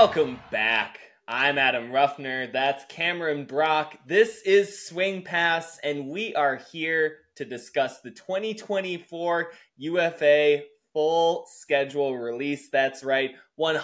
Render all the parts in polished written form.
Welcome back. I'm Adam Ruffner. That's Cameron Brock. This is Swing Pass, and we are here to discuss the 2024 UFA full schedule release. That's right,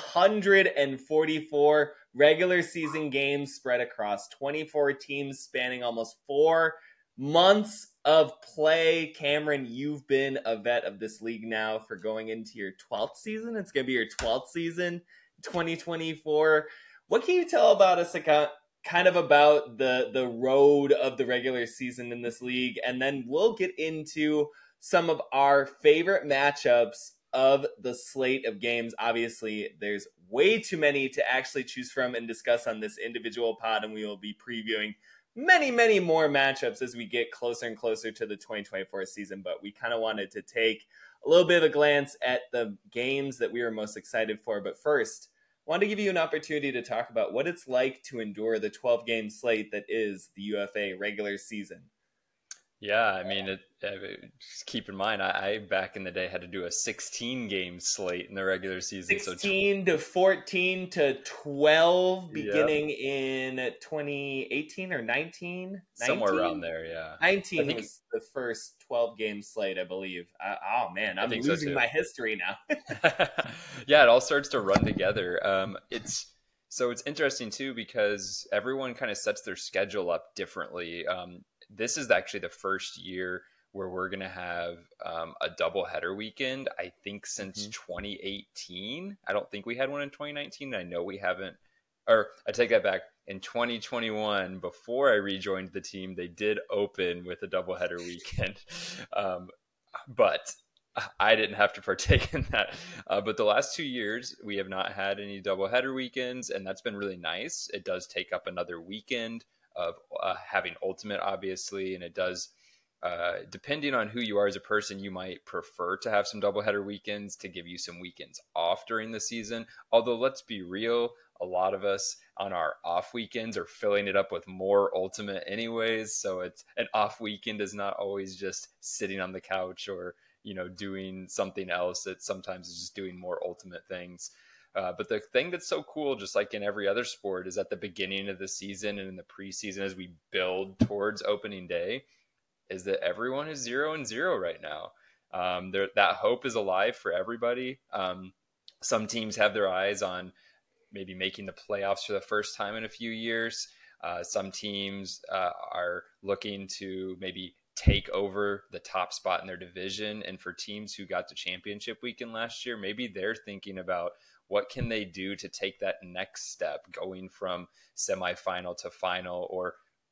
144 regular season games spread across 24 teams spanning almost 4 months of play. Cameron, you've been a vet of this league now for going into your 12th season. It's going to be your 12th season. 2024. What can you tell about us kind of about the road of the regular season in this league? And then we'll get into some of our favorite matchups of the slate of games. Obviously, there's way too many to actually choose from and discuss on this individual pod, and we will be previewing many more matchups as we get closer and closer to the 2024 season. But we kind of wanted to take a little bit of a glance at the games that we were most excited for. But first, I want to give you an opportunity to talk about what it's like to endure the 12-game slate that is the UFA regular season. Yeah, I mean, just keep in mind, I back in the day had to do a 16-game slate in the regular season. 16 to 14 to 12 beginning in 2018 or 19? Somewhere around there, yeah. 19 was the first 12-game slate, I believe. I'm losing my history now. Yeah, it all starts to run together. It's interesting, too, because everyone kind of sets their schedule up differently. This is actually the first year where we're going to have a doubleheader weekend, I think, since 2018. I don't think we had one in 2019. I know we haven't. Or I take that back. In 2021, before I rejoined the team, they did open with a doubleheader weekend. But I didn't have to partake in that. But the last 2 years, we have not had any doubleheader weekends, and that's been really nice. It does take up another weekend of having Ultimate, obviously, and it does, depending on who you are as a person, you might prefer to have some doubleheader weekends to give you some weekends off during the season. Although, let's be real, a lot of us on our off weekends are filling it up with more Ultimate anyways, so it's an off weekend is not always just sitting on the couch or doing something else. It sometimes is just doing more Ultimate things. But the thing that's so cool, just like in every other sport, is at the beginning of the season and in the preseason as we build towards opening day, is that everyone is 0-0 right now. That hope is alive for everybody. Some teams have their eyes on maybe making the playoffs for the first time in a few years. Some teams are looking to maybe take over the top spot in their division. And for teams who got to championship weekend last year, maybe they're thinking about what can they do to take that next step, going from semifinal to final, or,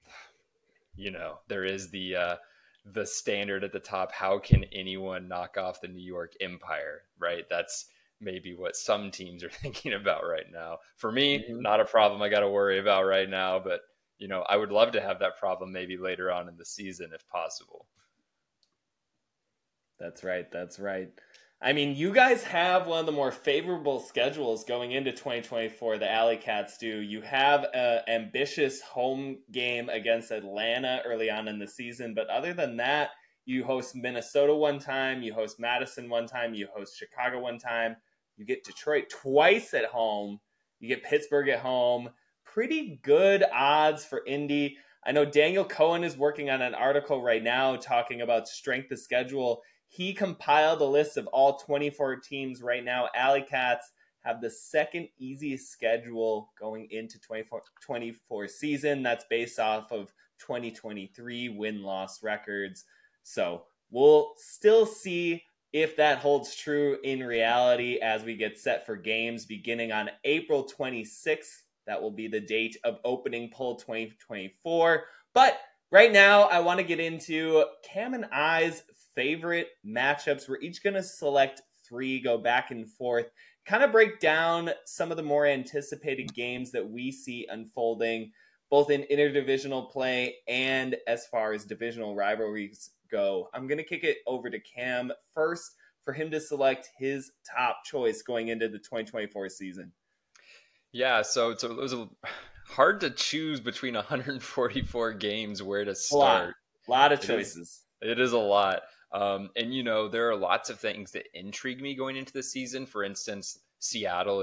there is the standard at the top. How can anyone knock off the New York Empire, right? That's maybe what some teams are thinking about right now. For me, not a problem I got to worry about right now, but, I would love to have that problem maybe later on in the season if possible. That's right. I mean, you guys have one of the more favorable schedules going into 2024. The Alley Cats do. You have an ambitious home game against Atlanta early on in the season. But other than that, you host Minnesota one time, you host Madison one time, you host Chicago one time. You get Detroit twice at home. You get Pittsburgh at home. Pretty good odds for Indy. I know Daniel Cohen is working on an article right now talking about strength of schedule. He compiled a list of all 24 teams right now. Alley Cats have the second easiest schedule going into 24 season. That's based off of 2023 win-loss records. So we'll still see if that holds true in reality as we get set for games beginning on April 26th. That will be the date of opening poll 2024. But right now, I want to get into Cam and I's favorite matchups. We're each going to select 3, go back and forth, kind of break down some of the more anticipated games that we see unfolding, both in interdivisional play and as far as divisional rivalries go. I'm going to kick it over to Cam first for him to select his top choice going into the 2024 season. Yeah, so it was hard to choose between 144 games where to start. A lot of choices. It is a lot. And, there are lots of things that intrigue me going into the season. For instance, Seattle is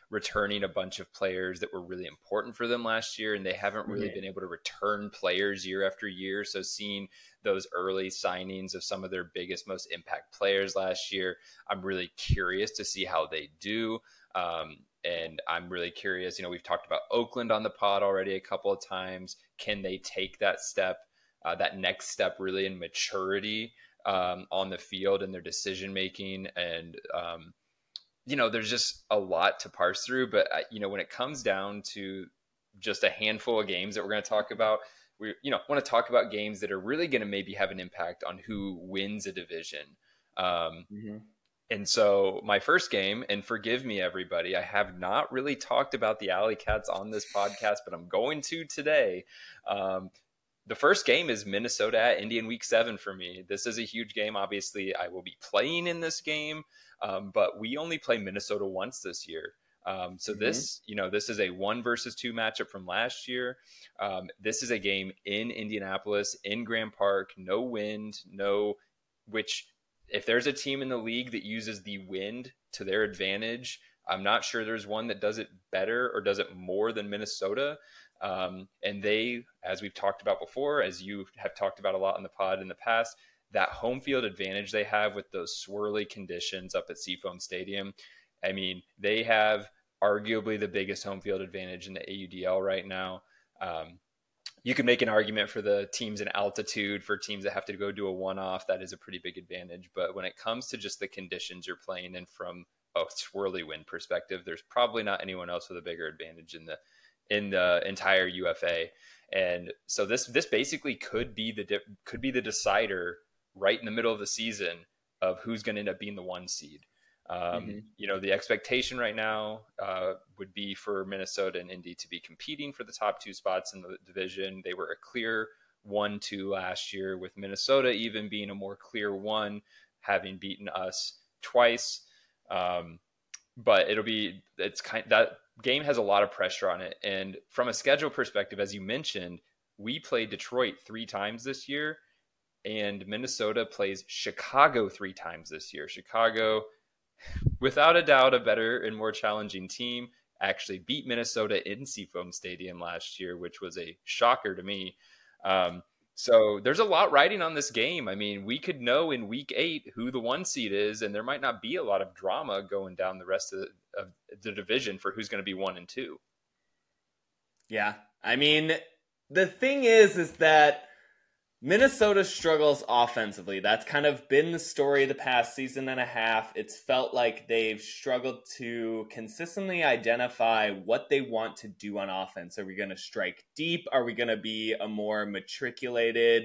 returning a bunch of players that were really important for them last year, and they haven't really been able to return players year after year. So seeing those early signings of some of their biggest, most impact players last year, I'm really curious to see how they do. And I'm really curious, we've talked about Oakland on the pod already a couple of times. Can they take that step, that next step really in maturity on the field and their decision making? And, there's just a lot to parse through. But, when it comes down to just a handful of games that we're going to talk about, we, want to talk about games that are really going to maybe have an impact on who wins a division. And so my first game, and forgive me, everybody, I have not really talked about the Alley Cats on this podcast, but I'm going to today. The first game is Minnesota at Indy in Week 7 for me. This is a huge game. Obviously, I will be playing in this game, but we only play Minnesota once this year. So this is a 1 versus 2 matchup from last year. This is a game in Indianapolis, in Grand Park, no wind, which if there's a team in the league that uses the wind to their advantage, I'm not sure there's one that does it better or does it more than Minnesota. And they, as we've talked about before, as you have talked about a lot in the pod in the past, that home field advantage they have with those swirly conditions up at Seafoam Stadium. I mean, they have arguably the biggest home field advantage in the AUDL right now. You could make an argument for the teams in altitude, for teams that have to go do a one-off. That is a pretty big advantage. But when it comes to just the conditions you're playing in from a swirly wind perspective, there's probably not anyone else with a bigger advantage in the entire UFA. And so this basically could be the decider right in the middle of the season of who's going to end up being the 1 seed. The expectation right now would be for Minnesota and Indy to be competing for the top 2 spots in the division. They were a clear 1-2 last year, with Minnesota even being a more clear 1, having beaten us twice. But that game has a lot of pressure on it. And from a schedule perspective, as you mentioned, we played Detroit 3 times this year, and Minnesota plays Chicago 3 times this year. Chicago, without a doubt, a better and more challenging team, actually beat Minnesota in Seafoam Stadium last year, which was a shocker to me. So there's a lot riding on this game. I mean, we could know in Week 8 who the 1 seed is, and there might not be a lot of drama going down the rest of the division for who's going to be 1 and 2. Yeah. I mean, the thing is that Minnesota struggles offensively. That's kind of been the story of the past season and a half. It's felt like they've struggled to consistently identify what they want to do on offense. Are we going to strike deep? Are we going to be a more matriculated,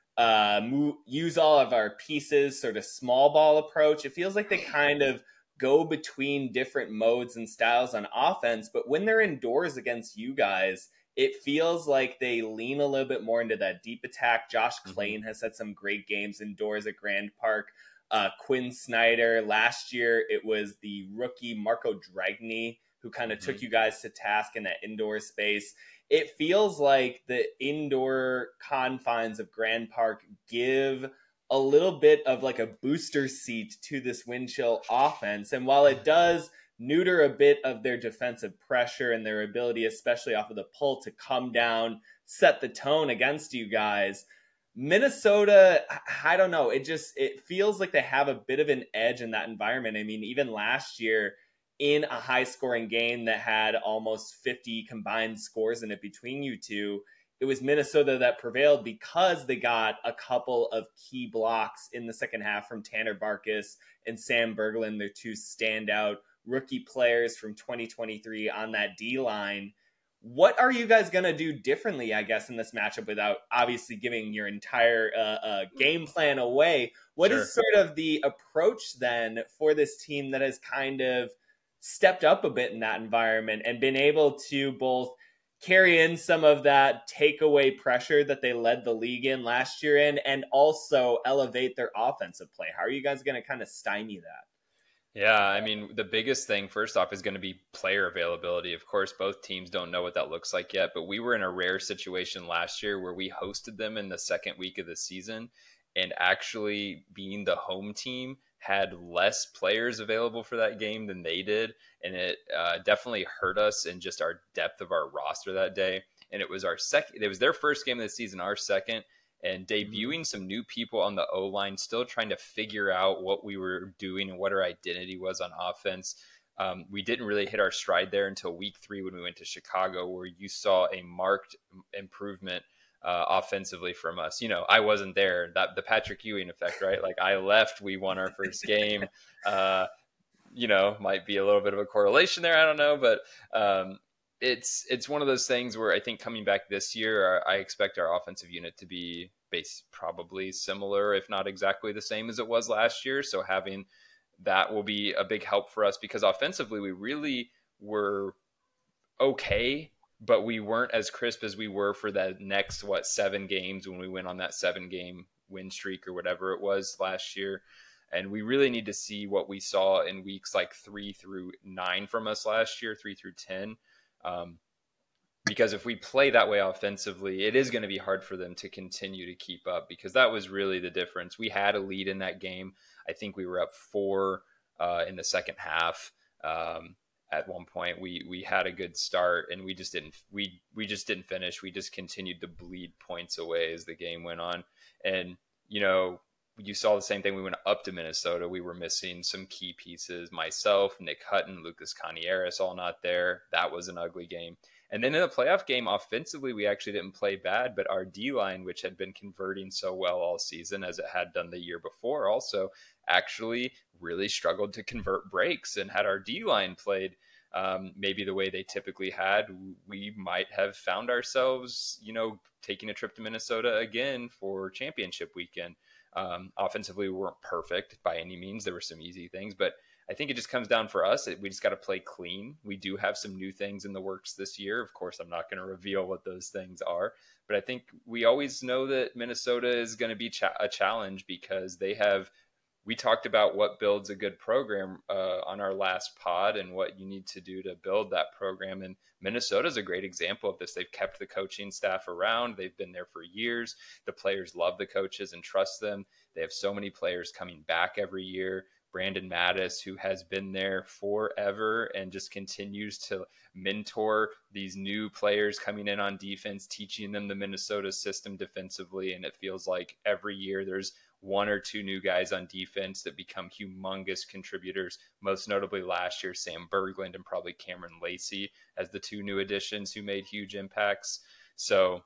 use all of our pieces, sort of small ball approach? It feels like they kind of go between different modes and styles on offense, but when they're indoors against you guys, it feels like they lean a little bit more into that deep attack. Josh Klain has had some great games indoors at Grand Park. Quinn Snyder, last year it was the rookie Marco Dragni who kind of took you guys to task in that indoor space. It feels like the indoor confines of Grand Park give a little bit of like a booster seat to this wind chill offense. And while it does neuter a bit of their defensive pressure and their ability, especially off of the pull, to come down, set the tone against you guys, Minnesota, I don't know. It feels like they have a bit of an edge in that environment. I mean, even last year in a high scoring game that had almost 50 combined scores in it between you two, it was Minnesota that prevailed because they got a couple of key blocks in the second half from Tanner Barkas and Sam Berglund, their 2 standout rookie players from 2023 on that D-line. What are you guys going to do differently, I guess, in this matchup without obviously giving your entire game plan away? What is sort of the approach then for this team that has kind of stepped up a bit in that environment and been able to both carry in some of that takeaway pressure that they led the league in last year in, and also elevate their offensive play? How are you guys going to kind of stymie that? Yeah, I mean, the biggest thing, first off, is going to be player availability. Of course, both teams don't know what that looks like yet, but we were in a rare situation last year where we hosted them in the second week of the season, and actually being the home team had less players available for that game than they did, and it definitely hurt us in just our depth of our roster that day. And it was our second. It was their first game of the season, our second, and debuting some new people on the O line, still trying to figure out what we were doing and what our identity was on offense. We didn't really hit our stride there until week 3 when we went to Chicago, where you saw a marked improvement offensively from us. I wasn't there. That the Patrick Ewing effect, right? Like I left, we won our first game. Might be a little bit of a correlation there. I don't know, but it's one of those things where I think coming back this year, I expect our offensive unit to be probably similar, if not exactly the same as it was last year. So having that will be a big help for us, because offensively we really were okay, but we weren't as crisp as we were for that next 7 games when we went on that 7-game win streak or whatever it was last year. And we really need to see what we saw in weeks like 3 through 9 from us last year, 3 through 10. Because if we play that way offensively, it is going to be hard for them to continue to keep up, because that was really the difference. We had a lead in that game. I think we were up 4 in the second half. At one point, we had a good start, and we just didn't finish. We just continued to bleed points away as the game went on. And you saw the same thing. We went up to Minnesota. We were missing some key pieces. Myself, Nick Hutton, Lucas Canieres, all not there. That was an ugly game. And then in the playoff game, offensively, we actually didn't play bad, but our D-line, which had been converting so well all season as it had done the year before, also actually really struggled to convert breaks. And had our D-line played maybe the way they typically had, we might have found ourselves, taking a trip to Minnesota again for championship weekend. Offensively, we weren't perfect by any means. There were some easy things, but I think it just comes down for us. We just got to play clean. We do have some new things in the works this year. Of course, I'm not going to reveal what those things are, but I think we always know that Minnesota is going to be a challenge, because we talked about what builds a good program on our last pod and what you need to do to build that program. And Minnesota is a great example of this. They've kept the coaching staff around. They've been there for years. The players love the coaches and trust them. They have so many players coming back every year. Brandon Mattis, who has been there forever and just continues to mentor these new players coming in on defense, teaching them the Minnesota system defensively. And it feels like every year there's 1 or 2 new guys on defense that become humongous contributors. Most notably last year, Sam Berglund and probably Cameron Lacey as the 2 new additions who made huge impacts. So,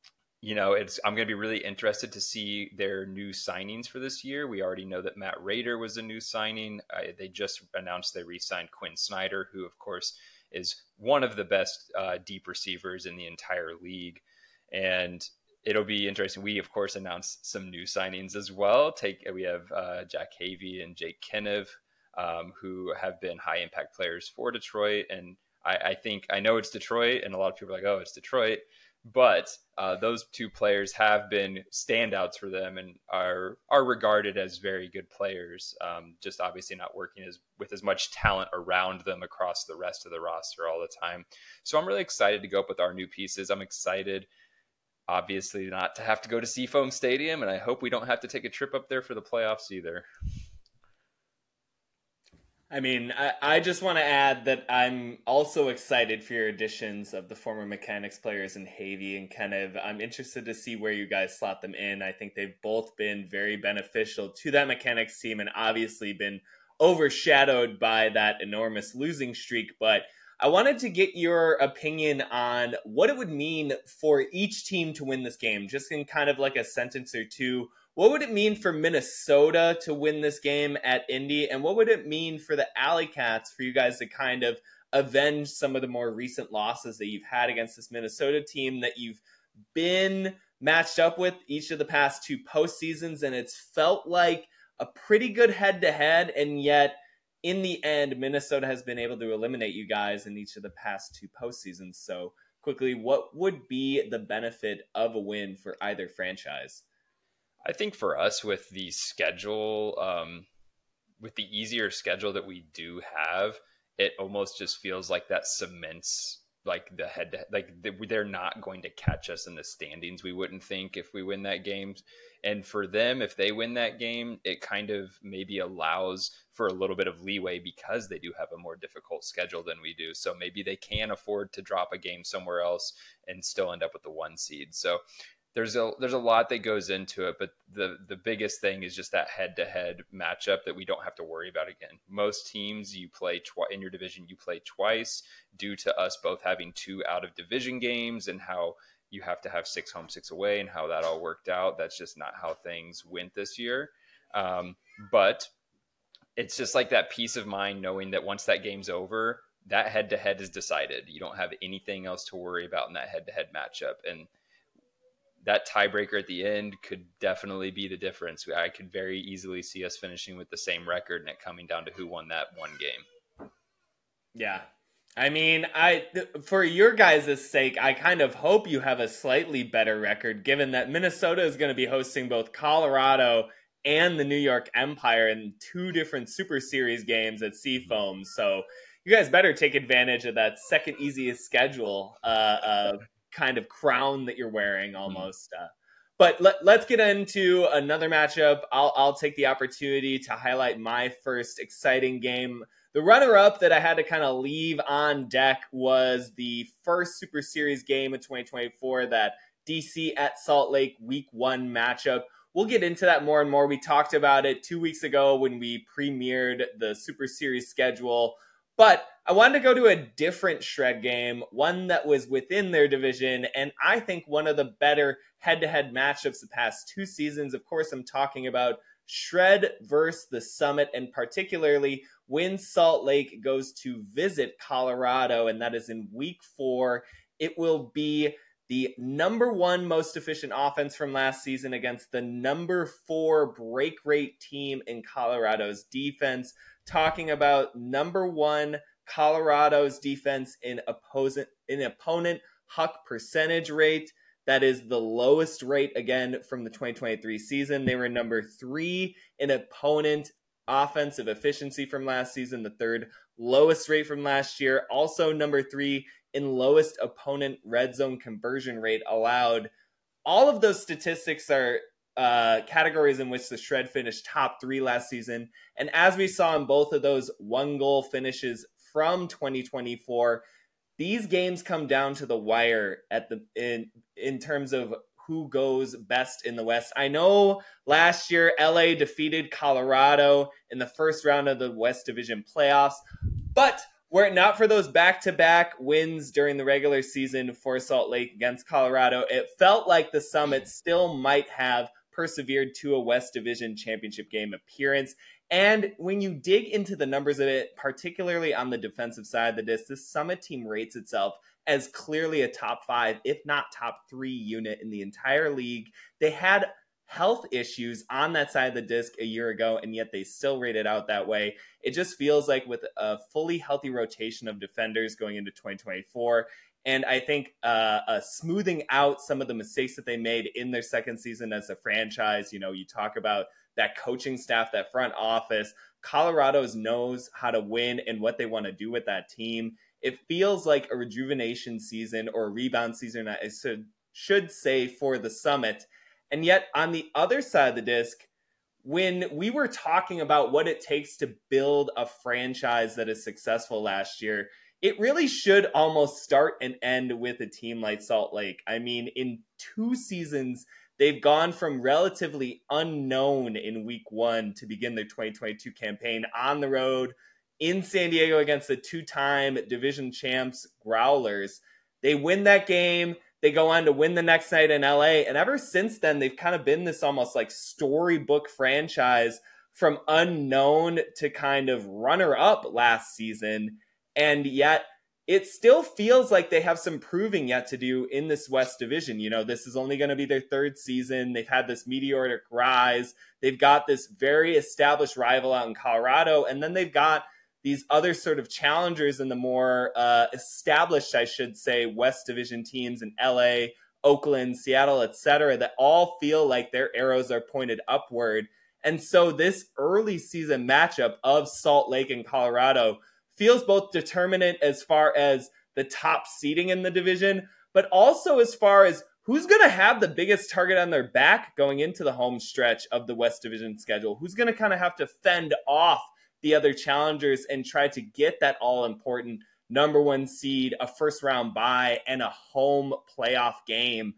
I'm going to be really interested to see their new signings for this year. We already know that Matt Rader was a new signing. They just announced they re-signed Quinn Snyder, who of course is one of the best deep receivers in the entire league. And it'll be interesting. We, of course, announced some new signings as well. We have Jack Havey and Jake Kenev, who have been high impact players for Detroit. And I know it's Detroit, and a lot of people are like, oh, it's Detroit. But those 2 players have been standouts for them and are regarded as very good players, just obviously not working with as much talent around them across the rest of the roster all the time. So I'm really excited to go up with our new pieces. I'm excited, obviously, not to have to go to Seafoam Stadium, and I hope we don't have to take a trip up there for the playoffs either. I mean, I just want to add that I'm also excited for your additions of the former Mechanics players in Havey and Kenev. I'm interested to see where you guys slot them in. I think they've both been very beneficial to that Mechanics team and obviously been overshadowed by that enormous losing streak. But I wanted to get your opinion on what it would mean for each team to win this game, just in kind of like a sentence or two. What would it mean for Minnesota to win this game at Indy? And what would it mean for the Alley Cats for you guys to kind of avenge some of the more recent losses that you've had against this Minnesota team that you've been matched up with each of the past 2 postseasons? And it's felt like a pretty good head-to-head, and yet in the end, Minnesota has been able to eliminate you guys in each of the past 2 postseasons. So quickly, what would be the benefit of a win for either franchise? I think for us, with the schedule, with the easier schedule that we do have, it almost just feels like that cements like the head to, like they're not going to catch us in the standings. We wouldn't think if we win that game. And for them, if they win that game, it kind of maybe allows for a little bit of leeway because they do have a more difficult schedule than we do. So maybe they can afford to drop a game somewhere else and still end up with the 1 seed. So there's a lot that goes into it, but the biggest thing is just that head-to-head matchup that we don't have to worry about again. Most teams you play in your division, you play twice due to us both having 2 out-of-division games and how you have to have 6 home, 6 away and how that all worked out. That's just not how things went this year. But it's just like that peace of mind knowing that once that game's over, that head-to-head is decided. You don't have anything else to worry about in that head-to-head matchup. And that tiebreaker at the end could definitely be the difference. I could very easily see us finishing with the same record and it coming down to who won that one game. Yeah. I mean, for your guys' sake, I kind of hope you have a slightly better record, given that Minnesota is going to be hosting both Colorado and the New York Empire in 2 different Super Series games at Seafoam. So you guys better take advantage of that second easiest schedule kind of crown that you're wearing almost. But let's get into another matchup. I'll take the opportunity to highlight my first exciting game. The runner-up that I had to kind of leave on deck was the first Super Series game of 2024, that DC at Salt Lake Week 1 matchup. We'll get into that more and more. We talked about it 2 weeks ago when we premiered the Super Series schedule. But I wanted to go to a different Shred game, one that was within their division, and I think one of the better head-to-head matchups the past 2 seasons. Of course, I'm talking about Shred versus the Summit, and particularly when Salt Lake goes to visit Colorado, and that is in Week 4. It will be the number 1 most efficient offense from last season against the number 4 break rate team in Colorado's defense. Talking about number 1 Colorado's defense in opponent huck percentage rate. That is the lowest rate again from the 2023 season. They were number 3 in opponent offensive efficiency from last season, the 3rd lowest rate from last year. Also number 3 in lowest opponent red zone conversion rate allowed. All of those statistics are categories in which the Shred finished top 3 last season. And as we saw in both of those 1-goal finishes from 2024, these games come down to the wire in terms of who goes best in the West. I know last year LA defeated Colorado in the first round of the West Division playoffs, but were it not for those back-to-back wins during the regular season for Salt Lake against Colorado, it felt like the Summit still might have persevered to a West Division championship game appearance. And when you dig into the numbers of it, particularly on the defensive side of the disc, this Summit team rates itself as clearly a top 5, if not top 3 unit in the entire league. They had health issues on that side of the disc a year ago, and yet they still rate it out that way. It just feels like with a fully healthy rotation of defenders going into 2024, and I think smoothing out some of the mistakes that they made in their second season as a franchise. You know, you talk about that coaching staff, that front office. Colorado knows how to win and what they want to do with that team. It feels like a rejuvenation season or a rebound season, I should say, for the Summit. And yet on the other side of the disc, when we were talking about what it takes to build a franchise that is successful last year, it really should almost start and end with a team like Salt Lake. I mean, in 2 seasons, they've gone from relatively unknown in Week 1 to begin their 2022 campaign on the road in San Diego against the 2-time division champs Growlers. They win that game. They go on to win the next night in LA. And ever since then, they've kind of been this almost like storybook franchise from unknown to kind of runner-up last season. And yet it still feels like they have some proving yet to do in this West Division. You know, this is only going to be their 3rd season. They've had this meteoric rise. They've got this very established rival out in Colorado. And then they've got these other sort of challengers in the more established, I should say, West Division teams in LA, Oakland, Seattle, etc., that all feel like their arrows are pointed upward. And so this early season matchup of Salt Lake and Colorado feels both determinant as far as the top seeding in the division, but also as far as who's going to have the biggest target on their back going into the home stretch of the West Division schedule? Who's going to kind of have to fend off the other challengers and try to get that all-important number one seed, a first-round bye, and a home playoff game?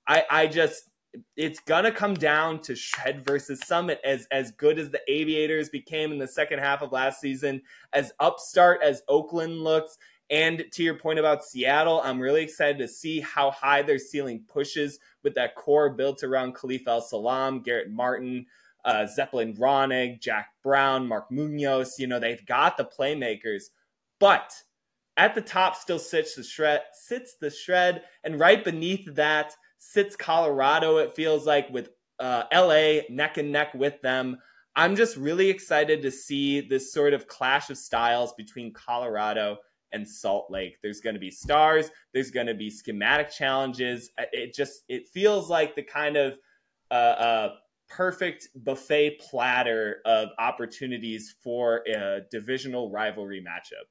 It's going to come down to Shred versus Summit. As good as the Aviators became in the second half of last season, as upstart as Oakland looks, and to your point about Seattle, I'm really excited to see how high their ceiling pushes with that core built around Khalif El-Salam, Garrett Martin, Zeppelin Ronig, Jack Brown, Mark Munoz. They've got the playmakers, but at the top still sits the Shred, and right beneath that sits Colorado, it feels like, with LA neck and neck with them. I'm just really excited to see this sort of clash of styles between Colorado and Salt Lake. There's going to be stars. There's going to be schematic challenges. It feels like the kind of perfect buffet platter of opportunities for a divisional rivalry matchup.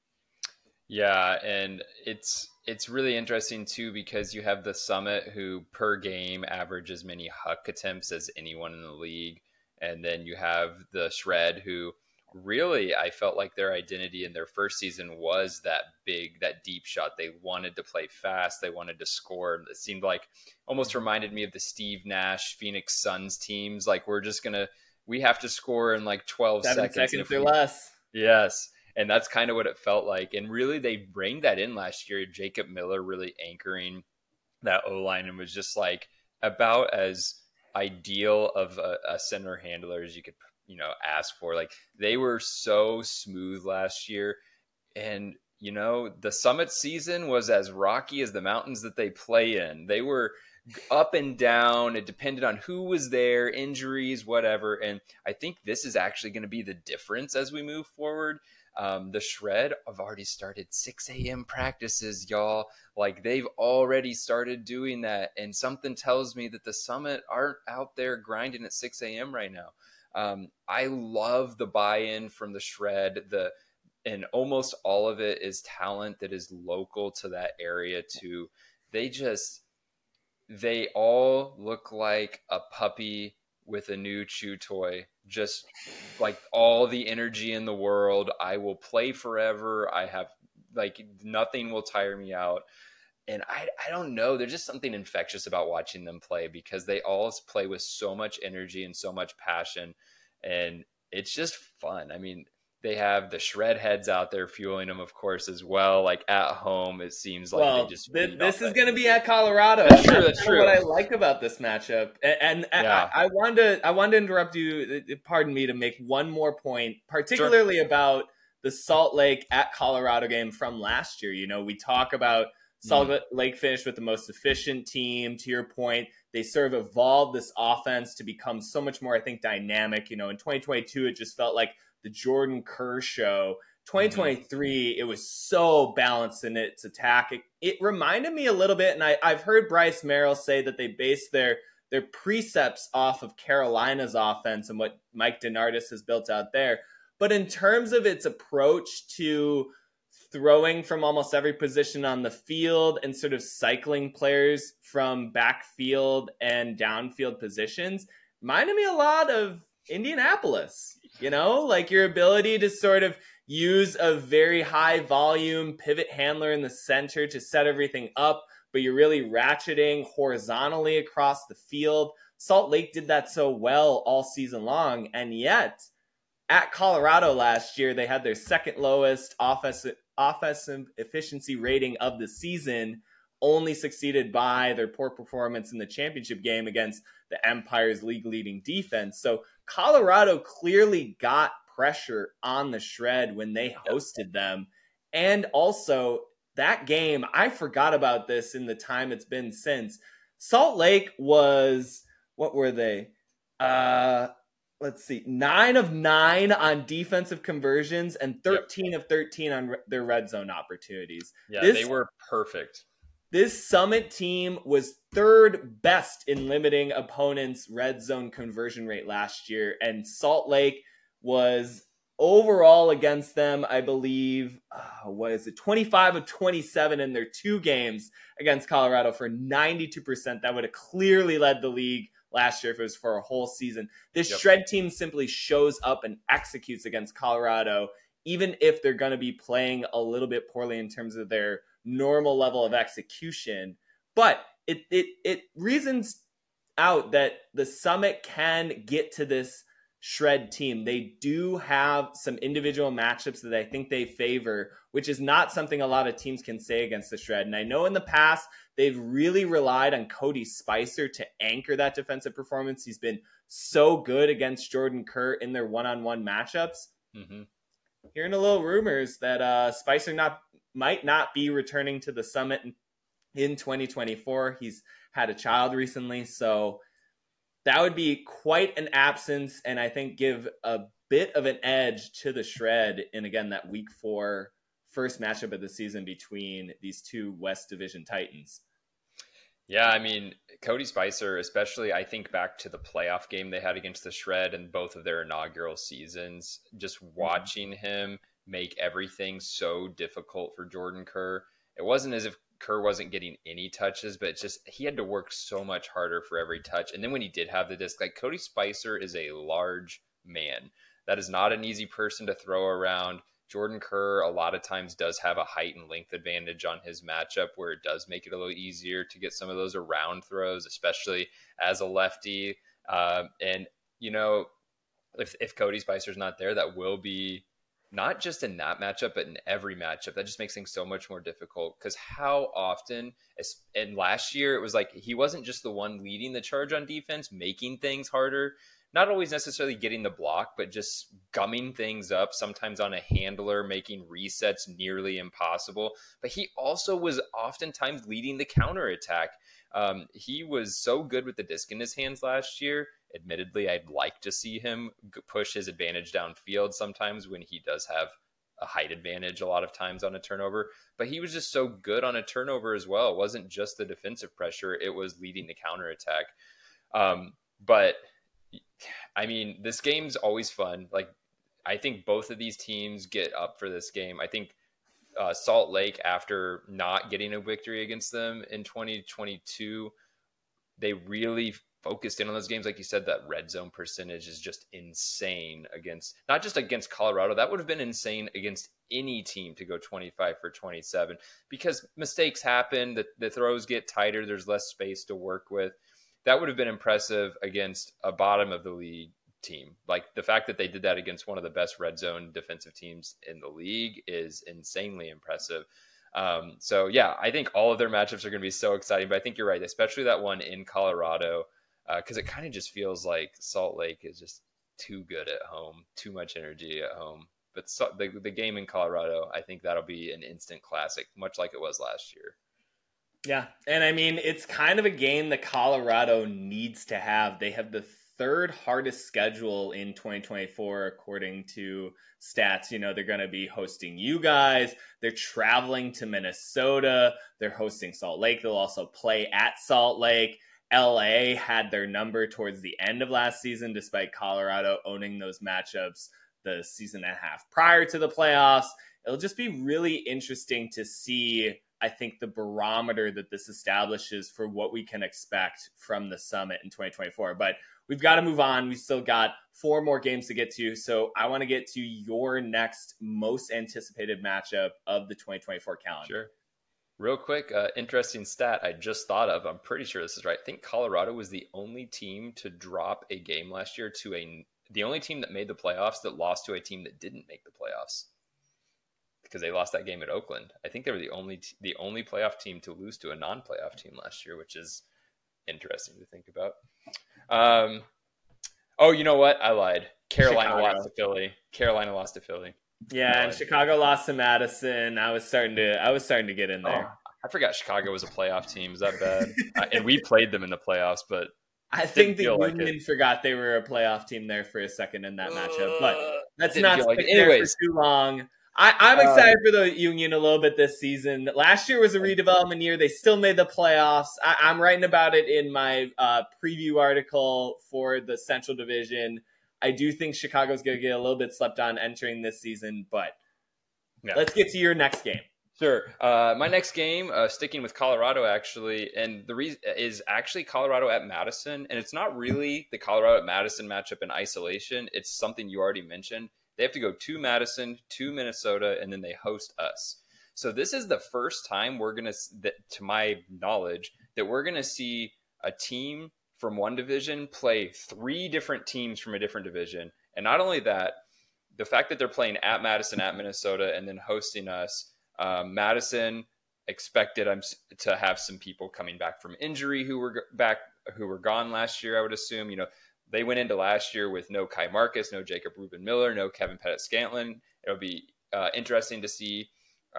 Yeah, and it's really interesting too, because you have the Summit, who per game average as many huck attempts as anyone in the league, and then you have the Shred, who really, I felt like their identity in their first season was that deep shot. They wanted to play fast. They wanted to score. It seemed like, almost reminded me of the Steve Nash Phoenix Suns teams. Like, we have to score in like 12 seconds or less. Yes. And that's kind of what it felt like. And really, they reined that in last year. Jacob Miller really anchoring that O-line, and was just like about as ideal of a center handler as you could ask for. Like, they were so smooth last year, and the Summit season was as rocky as the mountains that they play in. They were up and down. It depended on who was there, injuries, whatever. And I think this is actually going to be the difference as we move forward. The Shred have already started 6 a.m. practices, y'all. Like, they've already started doing that. And something tells me that the Summit aren't out there grinding at 6 a.m. right now. I love the buy-in from the Shred. And almost all of it is talent that is local to that area too. They all look like a puppy with a new chew toy. Just like all the energy in the world. I will play forever. I have nothing will tire me out. And I don't know. There's just something infectious about watching them play, because they all play with so much energy and so much passion. And it's just fun. I mean, they have the Shred heads out there fueling them, of course, as well. Like, at home, it seems like they just... This is going to be at Colorado. That's true. That's true. What I like about this matchup, and yeah. I wanted to interrupt you, pardon me, to make one more point, particularly about the Salt Lake at Colorado game from last year. We talk about Salt Lake finished with the most efficient team. To your point, they sort of evolved this offense to become so much more, I think, dynamic. In 2022, it just felt like the Jordan Kerr show. 2023, it was so balanced in its attack. It reminded me a little bit, and I've heard Bryce Merrill say that they based their precepts off of Carolina's offense and what Mike DeNardis has built out there. But in terms of its approach to throwing from almost every position on the field and sort of cycling players from backfield and downfield positions, reminded me a lot of Indianapolis. Like your ability to sort of use a very high volume pivot handler in the center to set everything up, but you're really ratcheting horizontally across the field. Salt Lake did that so well all season long, and yet at Colorado last year, they had their second lowest offensive efficiency rating of the season, only succeeded by their poor performance in the championship game against the Empire's league-leading defense. So Colorado clearly got pressure on the Shred when they hosted them. And also, that game, I forgot about this in the time it's been since. Salt Lake was, what were they? Let's see, 9 of 9 on defensive conversions and 13 of 13 on their red zone opportunities. Yeah, they were perfect. This Summit team was third best in limiting opponents' red zone conversion rate last year, and Salt Lake was overall against them, I believe, 25 of 27 in their 2 games against Colorado for 92%. That would have clearly led the league last year if it was for a whole season. This Shred team simply shows up and executes against Colorado, even if they're going to be playing a little bit poorly in terms of their normal level of execution. But it reasons out that the Summit can get to this Shred team. They do have some individual matchups that I think they favor, which is not something a lot of teams can say against the Shred. And I know in the past, they've really relied on Cody Spicer to anchor that defensive performance. He's been so good against Jordan Kerr in their one-on-one matchups. Mm-hmm. Hearing a little rumors that Spicer might not be returning to the Summit in 2024. He's had a child recently, so that would be quite an absence, and I think give a bit of an edge to the Shred in, again, that Week 4 first matchup of the season between these 2 West Division Titans. Yeah, I mean, Cody Spicer, especially, I think back to the playoff game they had against the Shred in both of their inaugural seasons, just watching him make everything so difficult for Jordan Kerr. It wasn't as if Kerr wasn't getting any touches, but it's just he had to work so much harder for every touch. And then when he did have the disc, like Cody Spicer is a large man. That is not an easy person to throw around. Jordan Kerr a lot of times does have a height and length advantage on his matchup where it does make it a little easier to get some of those around throws, especially as a lefty. And, you know, if Cody Spicer's not there, that will be not just in that matchup, but in every matchup. That just makes things so much more difficult because how often, and last year, it was like he wasn't just the one leading the charge on defense, making things harder, not always necessarily getting the block, but just gumming things up, sometimes on a handler, making resets nearly impossible. But he also was oftentimes leading the counterattack. He was so good with the disc in his hands last year. Admittedly, I'd like to see him push his advantage downfield sometimes when he does have a height advantage a lot of times on a turnover. But he was just so good on a turnover as well. It wasn't just the defensive pressure. It was leading the counterattack. But, I mean, this game's always fun. Like, I think both of these teams get up for this game. I think Salt Lake, after not getting a victory against them in 2022, they really focused in on those games. Like you said, that red zone percentage is just insane against, not just against Colorado, that would have been insane against any team to go 25 for 27 because mistakes happen, the throws get tighter, there's less space to work with. That would have been impressive against a bottom of the league team. Like the fact that they did that against one of the best red zone defensive teams in the league is insanely impressive. So yeah, I think all of their matchups are going to be so exciting, but I think you're right, especially that one in Colorado, because it kind of just feels like Salt Lake is just too good at home, too much energy at home. But the game in Colorado, I think that'll be an instant classic, much like it was last year. Yeah, and I mean, it's kind of a game that Colorado needs to have. They have the 3rd hardest schedule in 2024, according to stats. You know, they're going to be hosting you guys. They're traveling to Minnesota. They're hosting Salt Lake. They'll also play at Salt Lake. LA had their number towards the end of last season, despite Colorado owning those matchups the season and a half prior to the playoffs. It'll just be really interesting to see, I think, the barometer that this establishes for what we can expect from the Summit in 2024. But we've got to move on. We've still got 4 more games to get to. So I want to get to your next most anticipated matchup of the 2024 calendar. Sure. Real quick, interesting stat I just thought of. I'm pretty sure this is right. I think Colorado was the only team to drop a game last year to the only team that made the playoffs that lost to a team that didn't make the playoffs, because they lost that game at Oakland. I think they were the only playoff team to lose to a non-playoff team last year, which is interesting to think about. Oh, you know what? I lied. Carolina lost to Philly. Yeah, and Chicago lost to Madison. I was starting to get in there. Oh, I forgot Chicago was a playoff team. Is that bad? And we played them in the playoffs, but I think the Union forgot they were a playoff team there for a second in that matchup. But let's not stick there for too long. I'm excited for the Union a little bit this season. Last year was a redevelopment year. They still made the playoffs. I'm writing about it in my preview article for the Central Division. I do think Chicago's going to get a little bit slept on entering this season, but Yeah. let's get to your next game. Sure. My next game, sticking with Colorado, actually, and the reason is actually Colorado at Madison, and it's not really the Colorado at Madison matchup in isolation. It's something you already mentioned. They have to go to Madison, to Minnesota, and then they host us. So this is the first time we're going to my knowledge, that we're going to see a team from one division play 3 different teams from a different division. And not only that, the fact that they're playing at Madison, at Minnesota, and then hosting us. Madison expected to have some people coming back from injury who were gone last year. I would assume, they went into last year with no Kai Marcus, no Jacob Rubin-Miller, no Kevin Pettit-Scantlin. It'll be interesting to see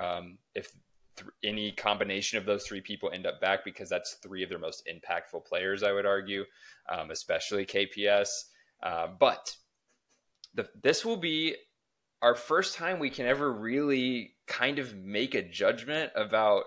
if any combination of those 3 people end up back, because that's 3 of their most impactful players, I would argue, especially KPS. But this will be our first time we can ever really kind of make a judgment about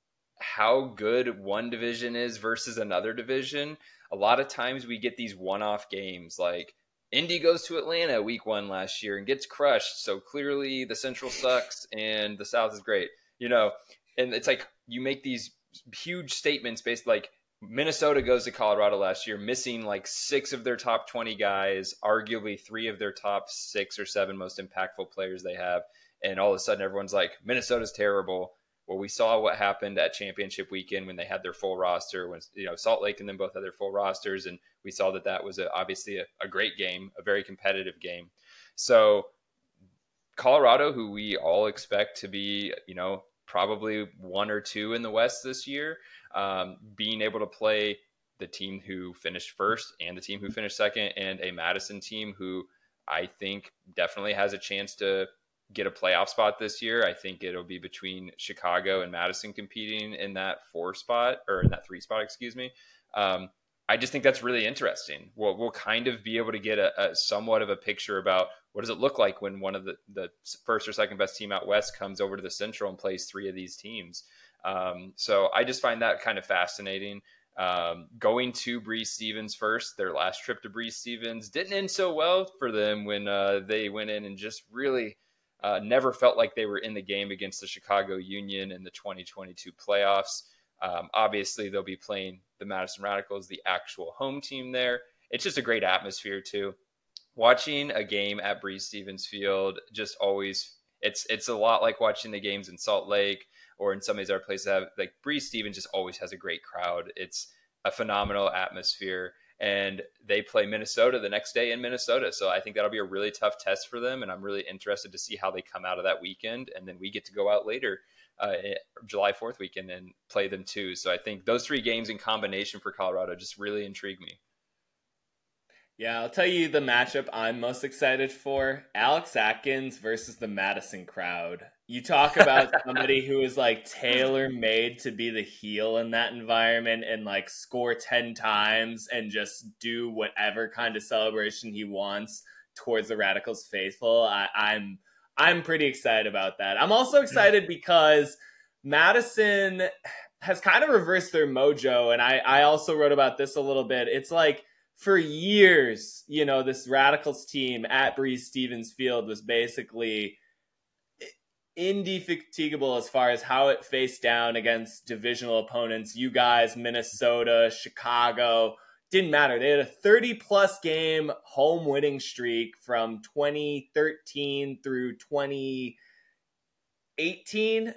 how good one division is versus another division. A lot of times we get these one-off games, like Indy goes to Atlanta week 1 last year and gets crushed. So clearly the Central sucks and the South is great, and it's like you make these huge statements based, like Minnesota goes to Colorado last year, missing like 6 of their top 20 guys, arguably 3 of their top 6 or 7 most impactful players they have. And all of a sudden everyone's like, Minnesota's terrible. Well, we saw what happened at championship weekend when they had their full roster, when Salt Lake and them both had their full rosters. And we saw that was obviously a great game, a very competitive game. So Colorado, who we all expect to be, probably 1 or 2 in the West this year, being able to play the team who finished first and the team who finished second, and a Madison team who I think definitely has a chance to get a playoff spot this year. I think it'll be between Chicago and Madison competing in that 4 spot, or in that 3 spot, excuse me. I just think that's really interesting. We'll kind of be able to get a somewhat of a picture about what does it look like when one of the first or second best team out West comes over to the Central and plays 3 of these teams. So I just find that kind of fascinating. Going to Breese Stevens first, their last trip to Breese Stevens didn't end so well for them when they went in and just really never felt like they were in the game against the Chicago Union in the 2022 playoffs. Obviously, they'll be playing the Madison Radicals, the actual home team there. It's just a great atmosphere, too. Watching a game at Breese Stevens Field just always, it's a lot like watching the games in Salt Lake or in some of these other places. Like Breese Stevens just always has a great crowd. It's a phenomenal atmosphere. And they play Minnesota the next day in Minnesota. So I think that'll be a really tough test for them. And I'm really interested to see how they come out of that weekend. And then we get to go out later, July 4th weekend, and play them too. So I think those 3 games in combination for Colorado just really intrigue me. Yeah, I'll tell you the matchup I'm most excited for. Alex Atkins versus the Madison crowd. You talk about somebody who is like tailor-made to be the heel in that environment and like score 10 times and just do whatever kind of celebration he wants towards the Radicals faithful. I'm pretty excited about that. I'm also excited because Madison has kind of reversed their mojo, and I also wrote about this a little bit. It's like, for years, this Radicals team at Breese Stevens Field was basically indefatigable as far as how it faced down against divisional opponents. You guys, Minnesota, Chicago, didn't matter. They had a 30-plus game home winning streak from 2013 through 2018,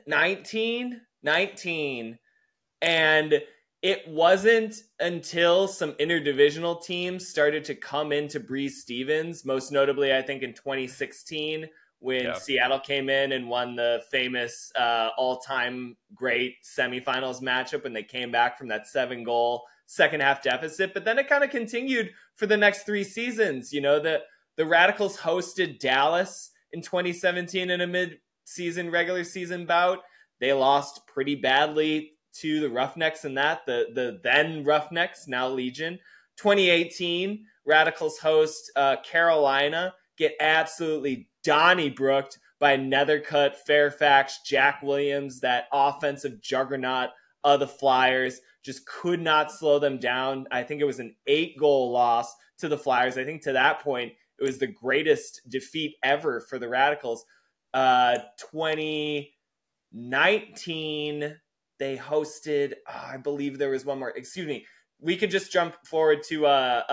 19. And it wasn't until some interdivisional teams started to come into Breese Stevens, most notably, I think, in 2016, when Seattle came in and won the famous all-time great semifinals matchup when they came back from that 7-goal second-half deficit. But then it kind of continued for the next 3 seasons. The Radicals hosted Dallas in 2017 in a mid-season, regular season bout. They lost pretty badly to the Roughnecks in that, the then Roughnecks, now Legion. 2018, Radicals host Carolina, get absolutely Donnybrooke'd by Nethercutt, Fairfax, Jack Williams, that offensive juggernaut of the Flyers, just could not slow them down. I think it was an 8-goal loss to the Flyers. I think to that point, It was the greatest defeat ever for the Radicals. 2019, they hosted, I believe there was one more. Excuse me. We could just jump forward to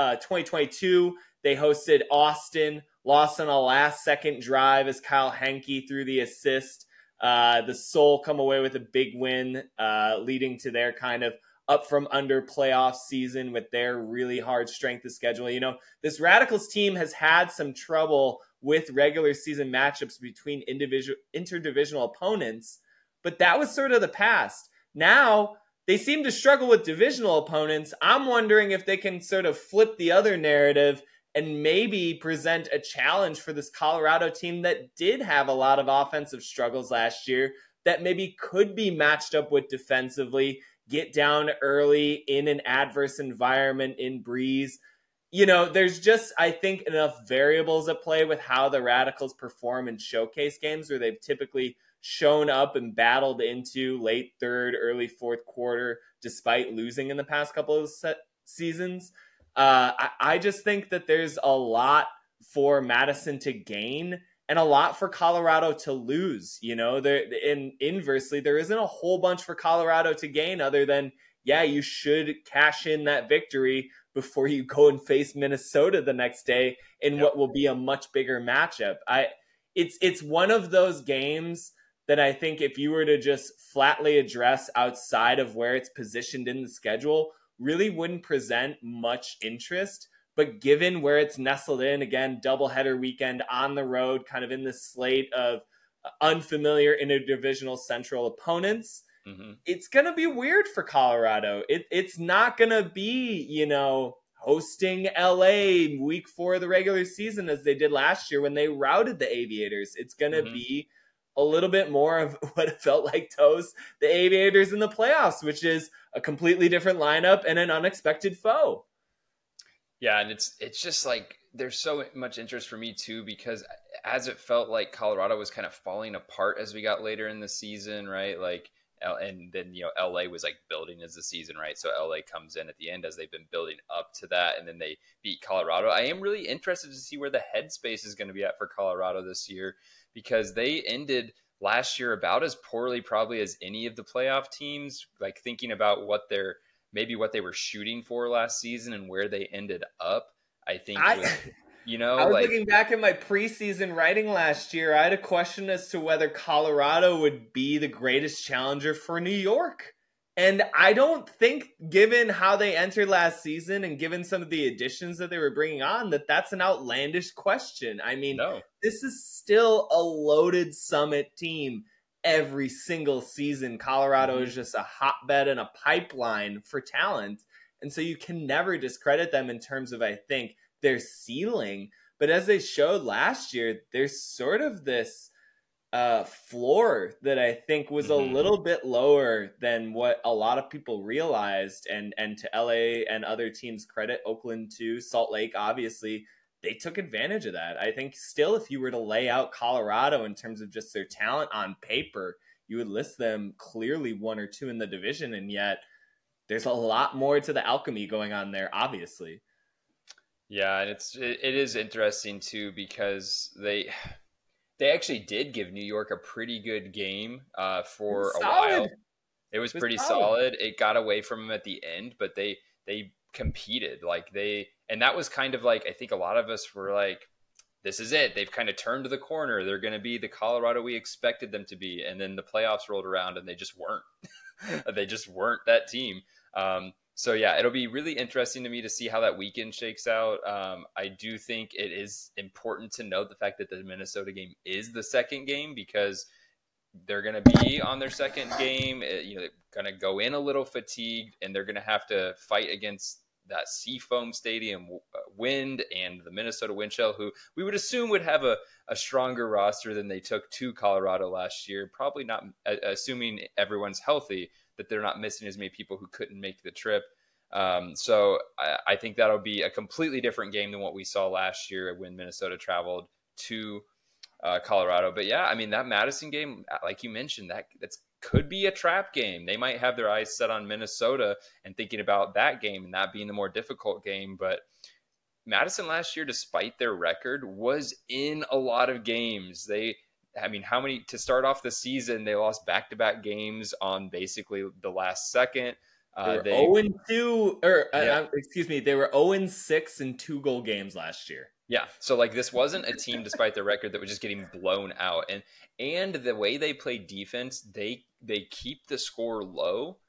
2022. They hosted Austin, lost on a last-second drive as Kyle Henke threw the assist. The Soul come away with a big win, leading to their kind of up from under playoff season with their really hard strength of schedule. You know, this Radicals team has had some trouble with regular season matchups between interdivisional opponents, but that was sort of the past. Now they seem to struggle with divisional opponents. I'm wondering if they can sort of flip the other narrative and maybe present a challenge for this Colorado team that did have a lot of offensive struggles last year that maybe could be matched up with defensively, get down early in an adverse environment in Breeze. You know, there's just, I think, enough variables at play with how the Radicals perform in showcase games where they've typically shown up and battled into late third, early fourth quarter, despite losing in the past couple of seasons. I just think that there's a lot for Madison to gain and a lot for Colorado to lose. You know, inversely, there isn't a whole bunch for Colorado to gain other than, yeah, you should cash in that victory before you go and face Minnesota the next day in what will be a much bigger matchup. It's one of those games that I think if you were to just flatly address outside of where it's positioned in the schedule, really wouldn't present much interest. But given where it's nestled in, again, doubleheader weekend on the road, kind of in the slate of unfamiliar interdivisional central opponents, it's going to be weird for Colorado. It's not going to be, you know, hosting LA week 4 of the regular season as they did last year when they routed the Aviators. It's going to be a little bit more of what it felt like to host the Aviators in the playoffs, which is a completely different lineup and an unexpected foe. Yeah, and it's just like there's so much interest for me too, because as it felt like Colorado was kind of falling apart as we got later in the season, right? Like, and then, you know, LA was like building as the season, right? So LA comes in at the end as they've been building up to that, and then they beat Colorado. I am really interested to see where the headspace is going to be at for Colorado this year, because they ended last year about as poorly probably as any of the playoff teams, like thinking about what they were shooting for last season and where they ended up. I think you know, I was like, looking back at my preseason writing last year. I had a question as to whether Colorado would be the greatest challenger for New York. And I don't think, given how they entered last season and given some of the additions that they were bringing on, that that's an outlandish question. I mean, This is still a loaded Summit team every single season. Colorado is just a hotbed and a pipeline for talent. And so you can never discredit them in terms of, I think, their ceiling. But as they showed last year, there's sort of this floor that I think was a little bit lower than what a lot of people realized. And to LA and other teams' credit, Oakland too, Salt Lake, obviously, they took advantage of that. I think still, if you were to lay out Colorado in terms of just their talent on paper, you would list them clearly 1 or 2 in the division. And yet there's a lot more to the alchemy going on there, obviously. Yeah, and it is interesting too, because they actually did give New York a pretty good game for a while. It was pretty solid. It got away from them at the end, but they competed. And that was kind of like, I think a lot of us were like, this is it. They've kind of turned the corner. They're going to be the Colorado we expected them to be. And then the playoffs rolled around and they just weren't. They just weren't that team. So yeah, it'll be really interesting to me to see how that weekend shakes out. I do think it is important to note the fact that the Minnesota game is the second game, because they're going to be on their second game. They're going to go in a little fatigued, and they're going to have to fight against that Seafoam Stadium wind and the Minnesota wind chill, who we would assume would have a stronger roster than they took to Colorado last year. Probably not, assuming everyone's healthy, that they're not missing as many people who couldn't make the trip. So I think that'll be a completely different game than what we saw last year when Minnesota traveled to Colorado. But yeah, I mean, that Madison game, like you mentioned, that's could be a trap game. They might have their eyes set on Minnesota and thinking about that game and that being the more difficult game. But Madison last year, despite their record, was in a lot of games. How many to start off the season? They lost back-to-back games on basically the last second. They were 0-2, Yeah. excuse me, they were 0-6 in 2-goal games last year. Yeah, so like this wasn't a team, despite their record, that was just getting blown out, and the way they play defense, they keep the score low,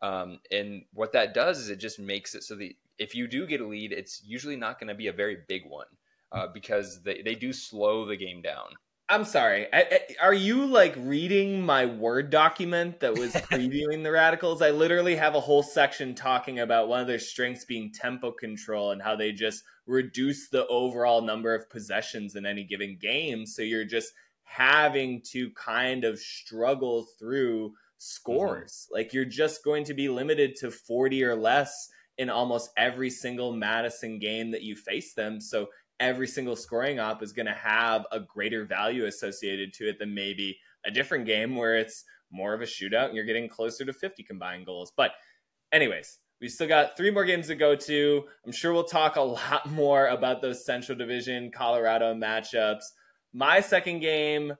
and what that does is it just makes it so that if you do get a lead, it's usually not going to be a very big one, because they do slow the game down. I'm sorry. Are you like reading my Word document that was previewing the Radicals? I literally have a whole section talking about one of their strengths being tempo control and how they just reduce the overall number of possessions in any given game. So you're just having to kind of struggle through scores. Mm-hmm. Like you're just going to be limited to 40 or less in almost every single Madison game that you face them. So every single scoring op is going to have a greater value associated to it than maybe a different game where it's more of a shootout and you're getting closer to 50 combined goals. But anyways, we've still got 3 more games to go to. I'm sure we'll talk a lot more about those Central Division Colorado matchups. My second game,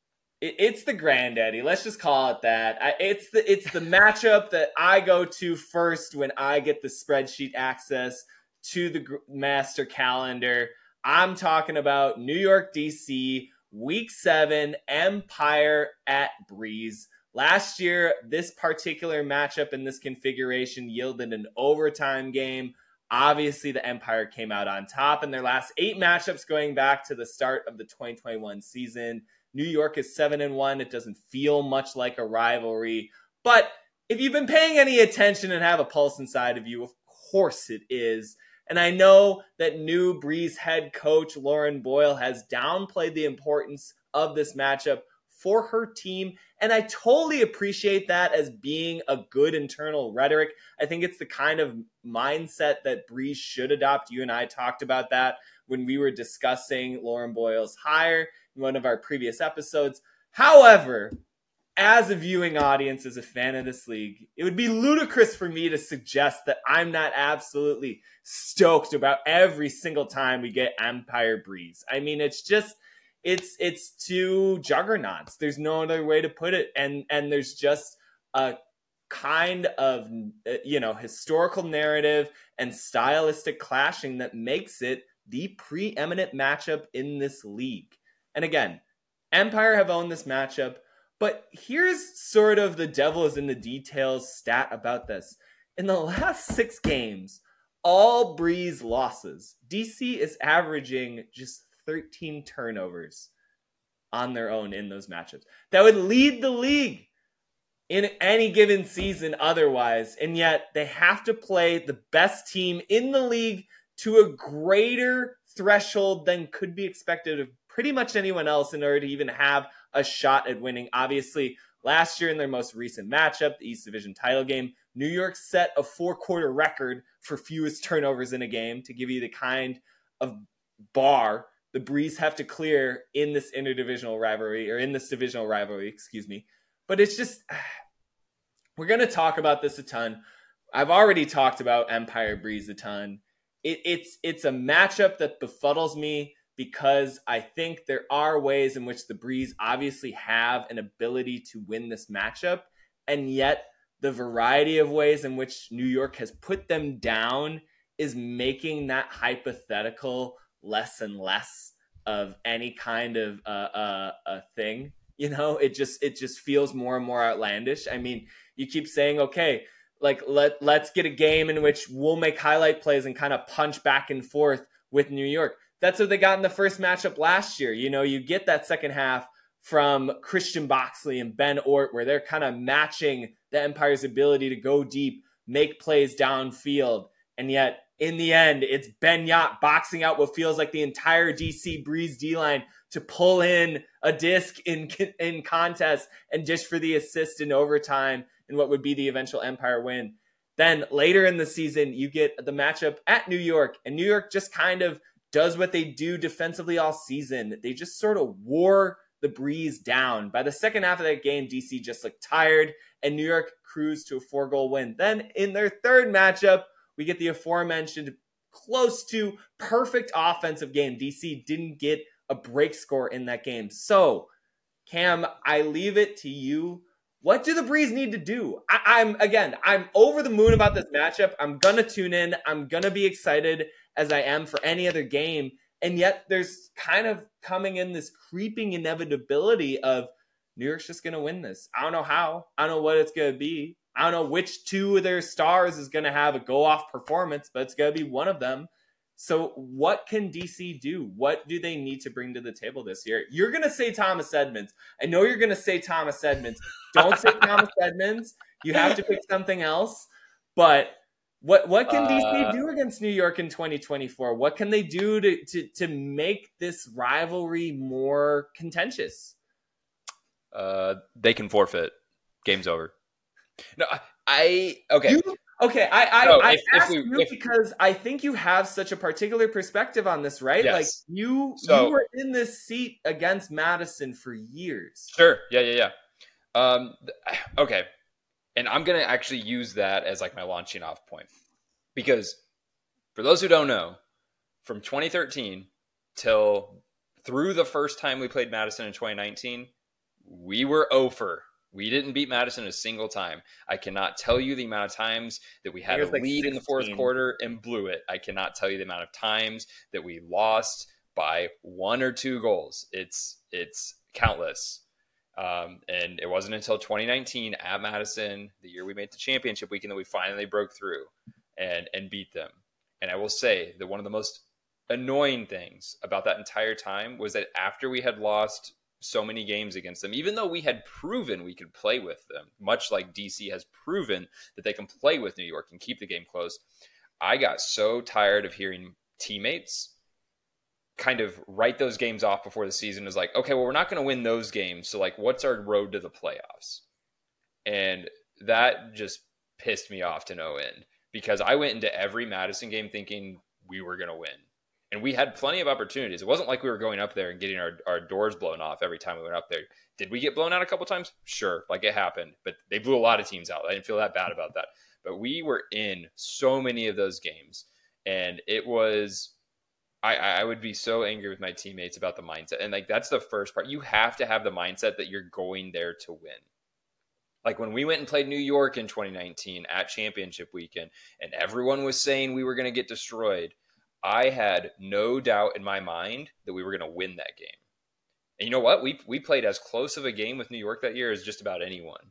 it's the granddaddy. Let's just call it that. It's the matchup that I go to first when I get the spreadsheet access to the master calendar. I'm talking about New York, DC, Week 7, Empire at Breeze. Last year, this particular matchup in this configuration yielded an overtime game. Obviously, the Empire came out on top in their last 8 matchups going back to the start of the 2021 season. New York is 7-1. It doesn't feel much like a rivalry. But if you've been paying any attention and have a pulse inside of you, of course it is. And I know that new Breeze head coach Lauren Boyle has downplayed the importance of this matchup for her team. And I totally appreciate that as being a good internal rhetoric. I think it's the kind of mindset that Breeze should adopt. You and I talked about that when we were discussing Lauren Boyle's hire in one of our previous episodes. However, as a viewing audience, as a fan of this league, it would be ludicrous for me to suggest that I'm not absolutely stoked about every single time we get Empire Breeze. I mean, it's just, it's two juggernauts. There's no other way to put it. And there's just a kind of, historical narrative and stylistic clashing that makes it the preeminent matchup in this league. And again, Empire have owned this matchup. But here's sort of the devil is in the details stat about this. In the last 6 games, all Breeze losses, DC is averaging just 13 turnovers on their own in those matchups. That would lead the league in any given season otherwise. And yet they have to play the best team in the league to a greater threshold than could be expected of pretty much anyone else in order to even have a shot at winning. Obviously, last year in their most recent matchup, the East Division title game, New York set a 4-quarter record for fewest turnovers in a game to give you the kind of bar the Breeze have to clear in this interdivisional rivalry, or in this divisional rivalry, But it's just, we're going to talk about this a ton. I've already talked about Empire Breeze a ton. It's a matchup that befuddles me, because I think there are ways in which the Breeze obviously have an ability to win this matchup, and yet the variety of ways in which New York has put them down is making that hypothetical less and less of any kind of a thing. It just feels more and more outlandish. I mean, you keep saying, okay, like let's get a game in which we'll make highlight plays and kind of punch back and forth with New York. That's what they got in the first matchup last year. You get that second half from Christian Boxley and Ben Ort, where they're kind of matching the Empire's ability to go deep, make plays downfield. And yet, in the end, it's Ben Yacht boxing out what feels like the entire DC Breeze D-line to pull in a disc in contest and dish for the assist in overtime in what would be the eventual Empire win. Then later in the season, you get the matchup at New York, and New York just kind of does what they do defensively all season. They just sort of wore the Breeze down. By the second half of that game, DC just looked tired, and New York cruised to a 4-goal win. Then in their third matchup, we get the aforementioned close to perfect offensive game. DC didn't get a break score in that game. So, Cam, I leave it to you. What do the Breeze need to do? I'm over the moon about this matchup. I'm going to tune in. I'm going to be excited as I am for any other game. And yet there's kind of coming in this creeping inevitability of New York's just going to win this. I don't know how. I don't know what it's going to be. I don't know which two of their stars is going to have a go-off performance, but it's going to be one of them. So what can DC do? What do they need to bring to the table this year? You're going to say Thomas Edmonds. I know you're going to say Thomas Edmonds. Don't say Thomas Edmonds. You have to pick something else. But what can DC do against New York in 2024? What can they do to make this rivalry more contentious? They can forfeit. Game's over. No, okay. I asked you because I think you have such a particular perspective on this, right? Yes. Like you were in this seat against Madison for years. Sure. Yeah. Okay. And I'm going to actually use that as like my launching off point. Because for those who don't know, from 2013 till through the first time we played Madison in 2019, we were 0-for. We didn't beat Madison a single time. I cannot tell you the amount of times that we had a lead in the fourth quarter and blew it. I cannot tell you the amount of times that we lost by 1 or 2 goals. It's countless. And it wasn't until 2019 at Madison, the year we made the championship weekend, that we finally broke through and beat them. And I will say that one of the most annoying things about that entire time was that after we had lost so many games against them, even though we had proven we could play with them, much like DC has proven that they can play with New York and keep the game close, I got so tired of hearing teammates kind of write those games off before the season as like, okay, well, we're not going to win those games, so like, what's our road to the playoffs? And that just pissed me off to no end, because I went into every Madison game thinking we were going to win. And we had plenty of opportunities. It wasn't like we were going up there and getting our doors blown off every time we went up there. Did we get blown out a couple times? Sure, like it happened. But they blew a lot of teams out. I didn't feel that bad about that. But we were in so many of those games. And it was, I would be so angry with my teammates about the mindset. And like, that's the first part. You have to have the mindset that you're going there to win. Like when we went and played New York in 2019 at championship weekend, and everyone was saying we were going to get destroyed, I had no doubt in my mind that we were going to win that game. And you know what? We played as close of a game with New York that year as just about anyone.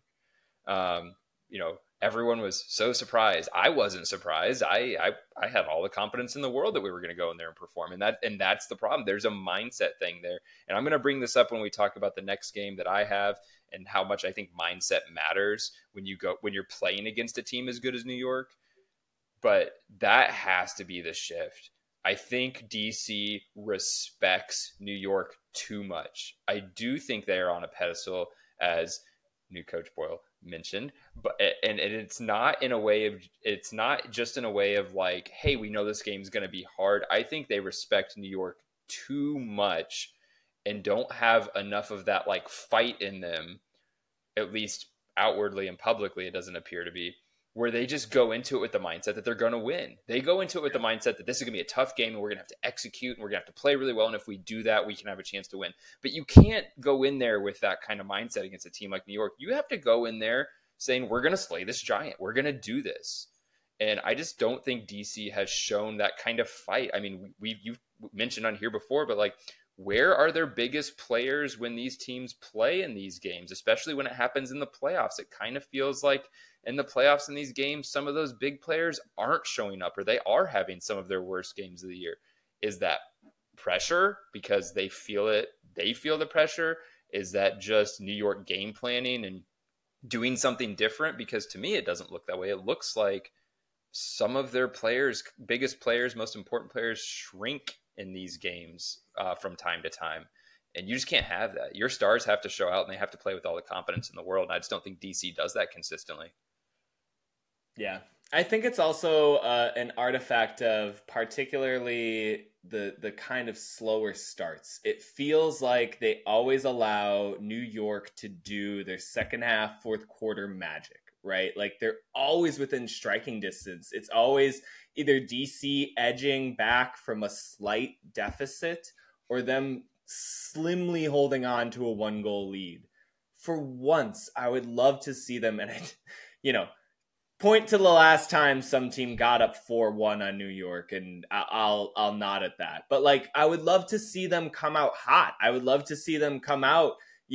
Everyone was so surprised. I wasn't surprised. I had all the confidence in the world that we were going to go in there and perform. And that's the problem. There's a mindset thing there. And I'm going to bring this up when we talk about the next game that I have and how much I think mindset matters when you're playing against a team as good as New York. But that has to be the shift. I think DC respects New York too much. I do think they are on a pedestal, as new coach Boyle mentioned, but it's not just in a way of like, hey, we know this game's going to be hard. I think they respect New York too much and don't have enough of that like fight in them, at least outwardly and publicly. It doesn't appear to be, where they just go into it with the mindset that they're going to win. They go into it with the mindset that this is going to be a tough game and we're going to have to execute and we're going to have to play really well. And if we do that, we can have a chance to win. But you can't go in there with that kind of mindset against a team like New York. You have to go in there saying, we're going to slay this giant. We're going to do this. And I just don't think DC has shown that kind of fight. I mean, you've mentioned on here before, but like, where are their biggest players when these teams play in these games, especially when it happens in the playoffs? It kind of feels like in the playoffs in these games, some of those big players aren't showing up, or they are having some of their worst games of the year. Is that pressure because they feel it? They feel the pressure? Is that just New York game planning and doing something different? Because to me, it doesn't look that way. It looks like some of their players, biggest players, most important players, shrink in these games from time to time. And you just can't have that. Your stars have to show out and they have to play with all the confidence in the world. And I just don't think DC does that consistently. Yeah. I think it's also an artifact of particularly the kind of slower starts. It feels like they always allow New York to do their second half, fourth quarter magic, right? Like they're always within striking distance. It's always either DC edging back from a slight deficit or them slimly holding on to a 1-goal lead. For once, I would love to see them, and point to the last time some team got up 4-1 on New York, and I'll nod at that. But like, I would love to see them come out hot. I would love to see them come out,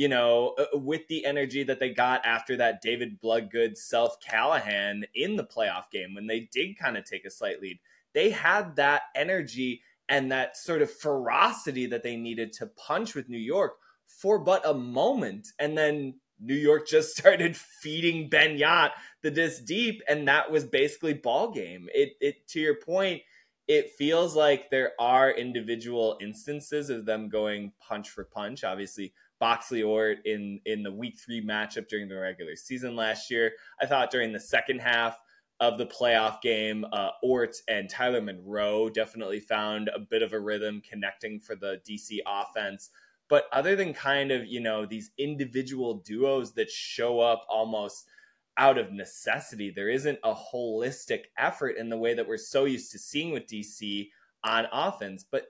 with the energy that they got after that David Bloodgood Self Callahan in the playoff game when they did kind of take a slight lead. They had that energy and that sort of ferocity that they needed to punch with New York for but a moment, and then New York just started feeding Beñat the disc deep, and that was basically ball game. It to your point, it feels like there are individual instances of them going punch for punch. Obviously, Boxley Ort in the week 3 matchup during the regular season last year. I thought during the second half of the playoff game, Ort and Tyler Monroe definitely found a bit of a rhythm connecting for the DC offense. But other than kind of, these individual duos that show up almost out of necessity, there isn't a holistic effort in the way that we're so used to seeing with DC on offense. But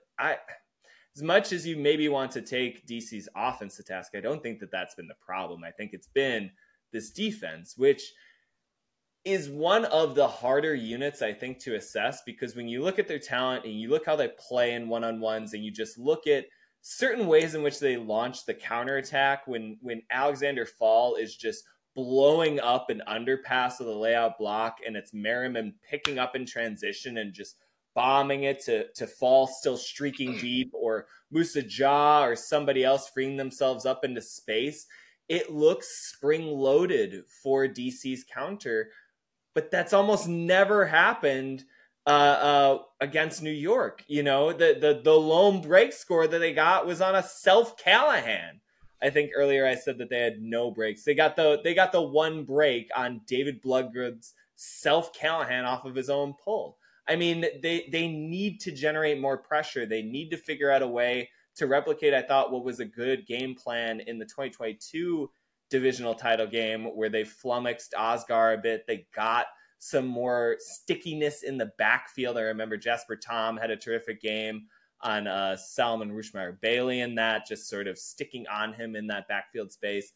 as much as you maybe want to take DC's offense to task, I don't think that that's been the problem. I think it's been this defense, which is one of the harder units, I think, to assess, because when you look at their talent and you look how they play in one-on-ones and you just look at certain ways in which they launch the counterattack, when Alexander Fall is just blowing up an underpass of the layout block and it's Merriman picking up in transition and just bombing it to Fall still streaking deep, or Moussa Jah or somebody else freeing themselves up into space, it looks spring-loaded for DC's counter, but that's almost never happened against New York. The lone break score that they got was on a Self Callahan. I think earlier I said that they had no breaks. They got the one break on David Bloodgood's Self Callahan off of his own pull. I mean, they need to generate more pressure. They need to figure out a way to replicate, I thought, what was a good game plan in the 2022 divisional title game, where they flummoxed Oscar a bit. They got some more stickiness in the backfield. I remember Jasper Tom had a terrific game on Salomon Rushmeyer-Bailey in that, just sort of sticking on him in that backfield space.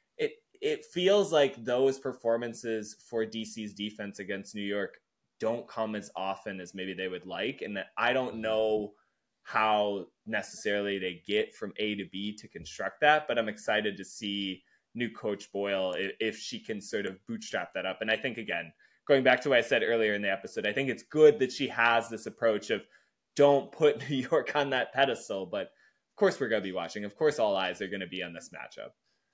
It feels like those performances for DC's defense against New York don't come as often as maybe they would like, and that I don't know how necessarily they get from A to B to construct that, but I'm excited to see new coach Boyle if she can sort of bootstrap that up. And I think, again, going back to what I said earlier in the episode, I think it's good that she has this approach of don't put New York on that pedestal, but of course we're going to be watching. Of course all eyes are going to be on this matchup.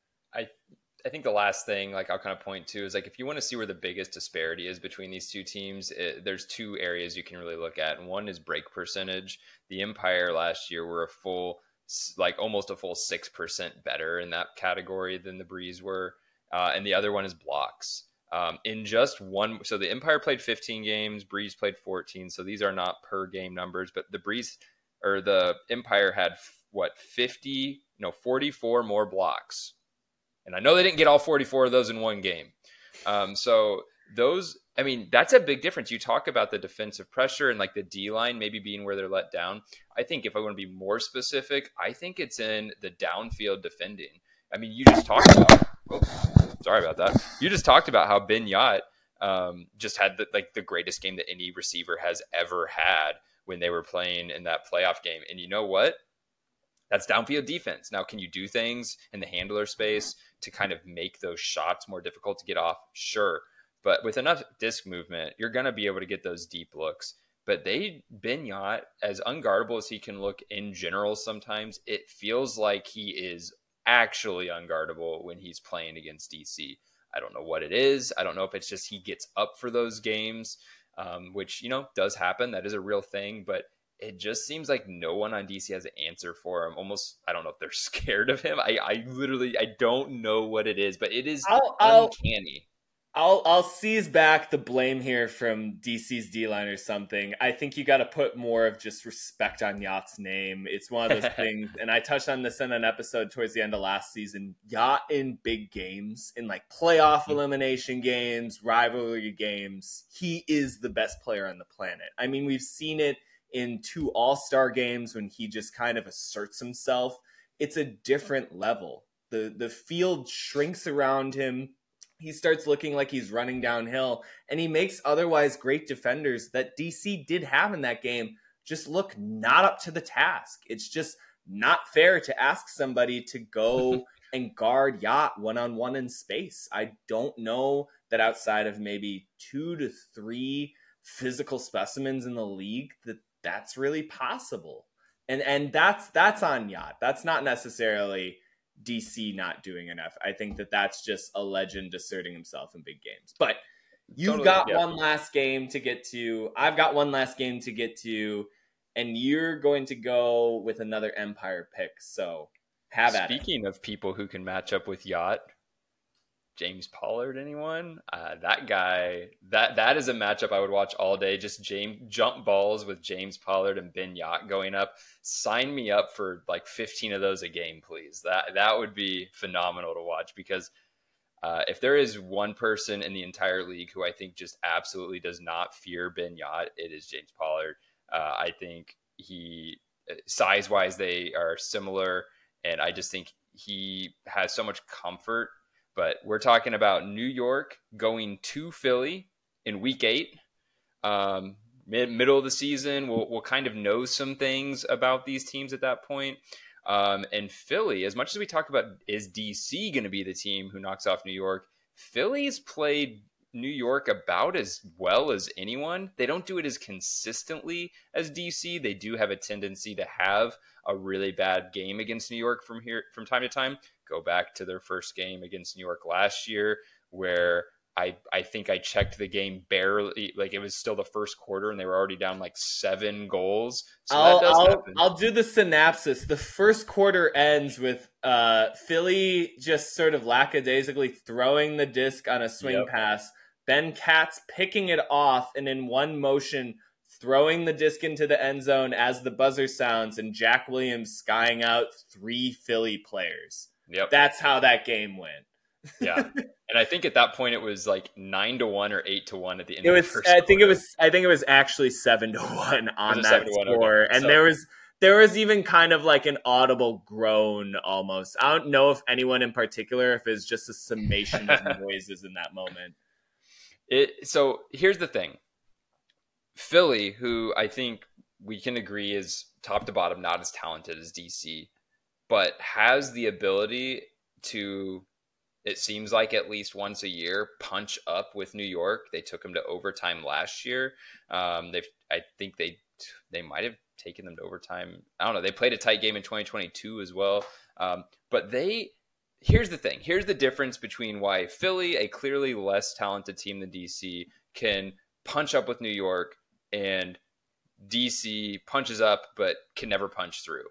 I think the last thing I'll kind of point to is if you want to see where the biggest disparity is between these two teams, there's two areas you can really look at. And one is break percentage. The Empire last year were almost a full 6% better in that category than the Breeze were. And the other one is blocks. In just one, so the Empire played 15 games, Breeze played 14. So these are not per game numbers, but the Empire had 44 more blocks. And I know they didn't get all 44 of those in one game. So that's a big difference. You talk about the defensive pressure and the D line maybe being where they're let down. I think if I want to be more specific, I think it's in the downfield defending. I mean, you just talked about, sorry about that. You just talked about how Beñat just had the greatest game that any receiver has ever had when they were playing in that playoff game. And you know what? That's downfield defense. Now, can you do things in the handler space to kind of make those shots more difficult to get off? Sure. But with enough disc movement, you're going to be able to get those deep looks. But Beñat, as unguardable as he can look in general sometimes, it feels like he is actually unguardable when he's playing against DC. I don't know what it is. I don't know if it's just he gets up for those games, which, does happen. That is a real thing. But it just seems like no one on DC has an answer for him. Almost, I don't know if they're scared of him. I literally don't know what it is, but it is uncanny. I'll seize back the blame here from DC's D-line or something. I think you got to put more of just respect on Yacht's name. It's one of those things, and I touched on this in an episode towards the end of last season. Yacht in big games, in like playoff elimination games, rivalry games, he is the best player on the planet. I mean, we've seen it in 2 All-Star games when he just kind of asserts himself. It's a different level. The field shrinks around him. He starts looking like he's running downhill, and he makes otherwise great defenders that DC did have in that game just look not up to the task. It's just not fair to ask somebody to go and guard Yacht one-on-one in space. I don't know that outside of maybe 2 to 3 physical specimens in the league that's really possible. And that's on Yacht. That's not necessarily DC not doing enough. I think that's just a legend asserting himself in big games. But you've got one last game to get to. I've got one last game to get to. And you're going to go with another Empire pick. So have at it. Speaking of people who can match up with Yacht, James Pollard, anyone? That guy, that is a matchup I would watch all day. Just jump balls with James Pollard and Ben Yacht going up. Sign me up for like 15 of those a game, please. That would be phenomenal to watch, because if there is one person in the entire league who I think just absolutely does not fear Ben Yacht, it is James Pollard. I think he, size-wise, they are similar, and I just think he has so much comfort. But we're talking about New York going to Philly in week 8, middle of the season. We'll kind of know some things about these teams at that point. And Philly, as much as we talk about, is DC going to be the team who knocks off New York? Philly's played New York about as well as anyone. They don't do it as consistently as DC. They do have a tendency to have a really bad game against New York from time to time. Go back to their first game against New York last year, where I think I checked the game barely, like it was still the first quarter and they were already down like 7 goals. So I'll do the synopsis. The first quarter ends with Philly just sort of lackadaisically throwing the disc on a swing pass, Ben Katz picking it off and in one motion throwing the disc into the end zone as the buzzer sounds, and Jack Williams skying out 3 Philly players. Yep. That's how that game went. Yeah. And I think at that point it was like 9-1 or 8-1 at the end of the first I quarter. think it was actually 7-1 on that score. Okay. And there was even kind of like an audible groan almost. I don't know if anyone in particular, if it's just a summation of noises in that moment. So here's the thing. Philly, who I think we can agree is top to bottom not as talented as DC, but has the ability to, it seems like at least once a year, punch up with New York. They took them to overtime last year. I think they might have taken them to overtime. I don't know. They played a tight game in 2022 as well. But here's the thing. Here's the difference between why Philly, a clearly less talented team than DC, can punch up with New York, and DC punches up but can never punch through.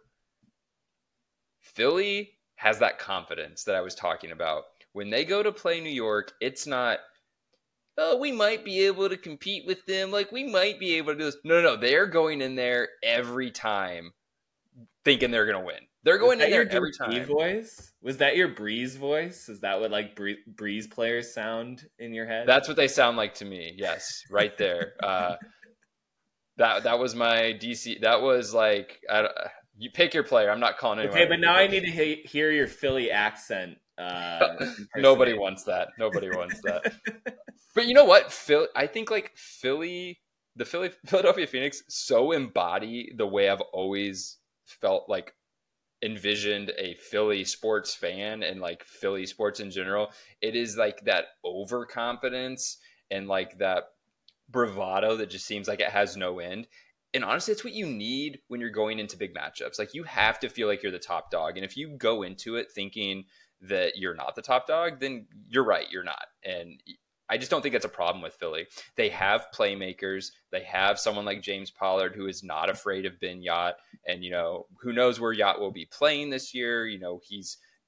Philly has that confidence that I was talking about. When they go to play New York, it's not, oh, we might be able to compete with them. Like, we might be able to do this. No. They're going in there every time thinking they're going to win. They're going in there every time. Voice? Was that your Breeze voice? Is that what like Breeze players sound in your head? That's what they sound like to me. Yes, right there. That was my DC. That was like, you pick your player. I'm not calling anyone. Okay, but now I need to hear your Philly accent. Nobody wants that. But you know what? I think like the Philadelphia Phoenix so embody the way I've always felt like envisioned a Philly sports fan and like Philly sports in general. It is like that overconfidence and like that bravado that just seems like it has no end. And honestly, it's what you need when you're going into big matchups. Like, you have to feel like you're the top dog. And if you go into it thinking that you're not the top dog, then you're right, you're not. And I just don't think that's a problem with Philly. They have playmakers. They have someone like James Pollard who is not afraid of Ben Yacht. And, you know, who knows where Yacht will be playing this year. You know, he's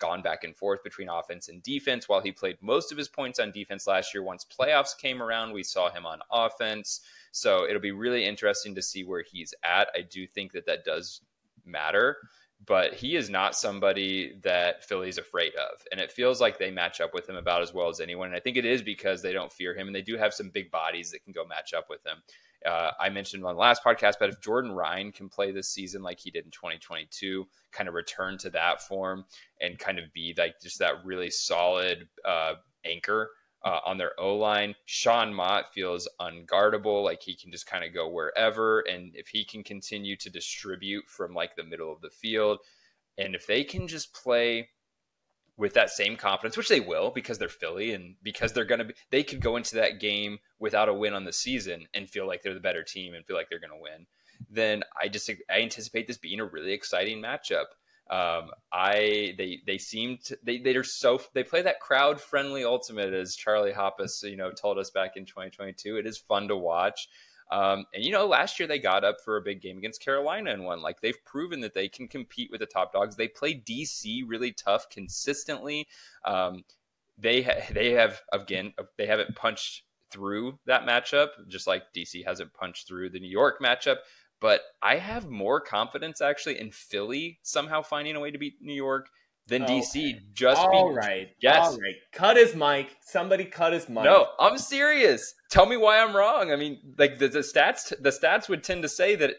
gone back and forth between offense and defense. While he played most of his points on defense last year, once playoffs came around, we saw him on offense. So it'll be really interesting to see where he's at. I do think that does matter, but he is not somebody that Philly's afraid of. And it feels like they match up with him about as well as anyone. And I think it is because they don't fear him, and they do have some big bodies that can go match up with him. I mentioned on the last podcast, but if Jordan Ryan can play this season like he did in 2022, kind of return to that form and kind of be like just that really solid anchor on their O-line. Sean Mott feels unguardable, like he can just kind of go wherever. And if he can continue to distribute from like the middle of the field, and if they can just play with that same confidence, which they will because they're Philly and because they could go into that game without a win on the season and feel like they're the better team and feel like they're going to win, then I anticipate this being a really exciting matchup. They play that crowd friendly ultimate, as Charlie Hoppus, told us back in 2022. It is fun to watch. And last year they got up for a big game against Carolina and won. Like, they've proven that they can compete with the top dogs. They play DC really tough consistently. They haven't punched through that matchup, just like DC hasn't punched through the New York matchup. But I have more confidence actually in Philly somehow finding a way to beat New York than DC. All right. Cut his mic. Somebody cut his mic. No, I'm serious. Tell me why I'm wrong. I mean, like the stats would tend to say that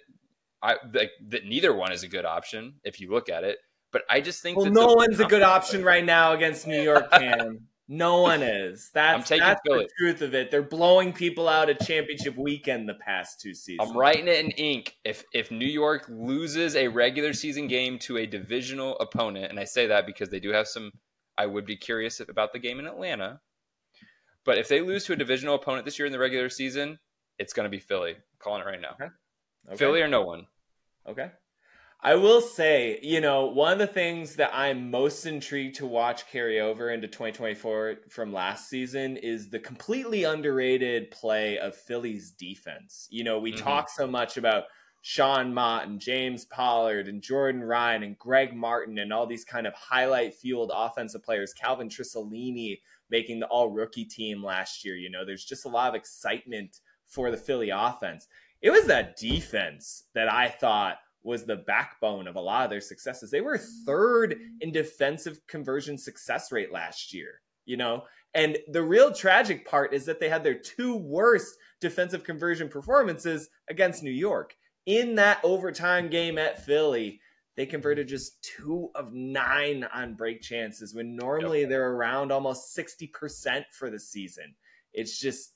that neither one is a good option if you look at it. But I just think no one's a good option right now against New York, Cam. No one is. That's the truth of it. They're blowing people out at championship weekend the past 2 seasons. I'm writing it in ink. If New York loses a regular season game to a divisional opponent, and I say that because they do have some, I would be curious about the game in Atlanta. But if they lose to a divisional opponent this year in the regular season, it's going to be Philly. I'm calling it right now. Okay. Philly or no one. Okay. I will say, one of the things that I'm most intrigued to watch carry over into 2024 from last season is the completely underrated play of Philly's defense. We talk so much about Sean Mott and James Pollard and Jordan Ryan and Greg Martin and all these kind of highlight-fueled offensive players, Calvin Trissolini making the all-rookie team last year. There's just a lot of excitement for the Philly offense. It was that defense that I thought was the backbone of a lot of their successes. They were third in defensive conversion success rate last year, and the real tragic part is that they had their 2 worst defensive conversion performances against New York. In that overtime game at Philly, they converted just 2 of 9 on break chances when normally they're around almost 60% for the season. It's just,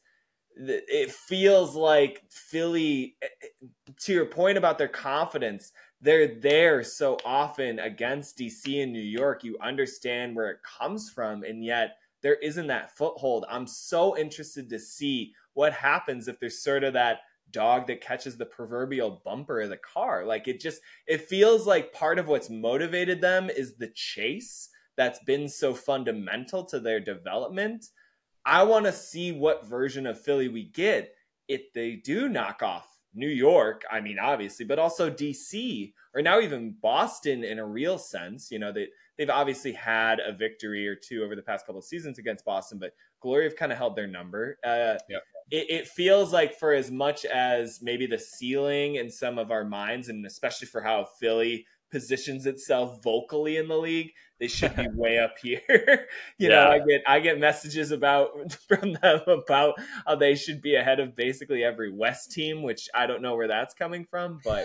it feels like Philly, to your point about their confidence, they're there so often against DC and New York. You understand where it comes from, and yet there isn't that foothold. I'm so interested to see what happens if there's sort of that dog that catches the proverbial bumper of the car. Like, it feels like part of what's motivated them is the chase that's been so fundamental to their development. I want to see what version of Philly we get if they do knock off New York, obviously, but also DC, or now even Boston in a real sense. They've obviously had a victory or 2 over the past couple of seasons against Boston, but Glory have kind of held their number. It feels like, for as much as maybe the ceiling in some of our minds, and especially for how Philly positions itself vocally in the league, they should be way up here. I get messages from them about how they should be ahead of basically every West team, which I don't know where that's coming from, but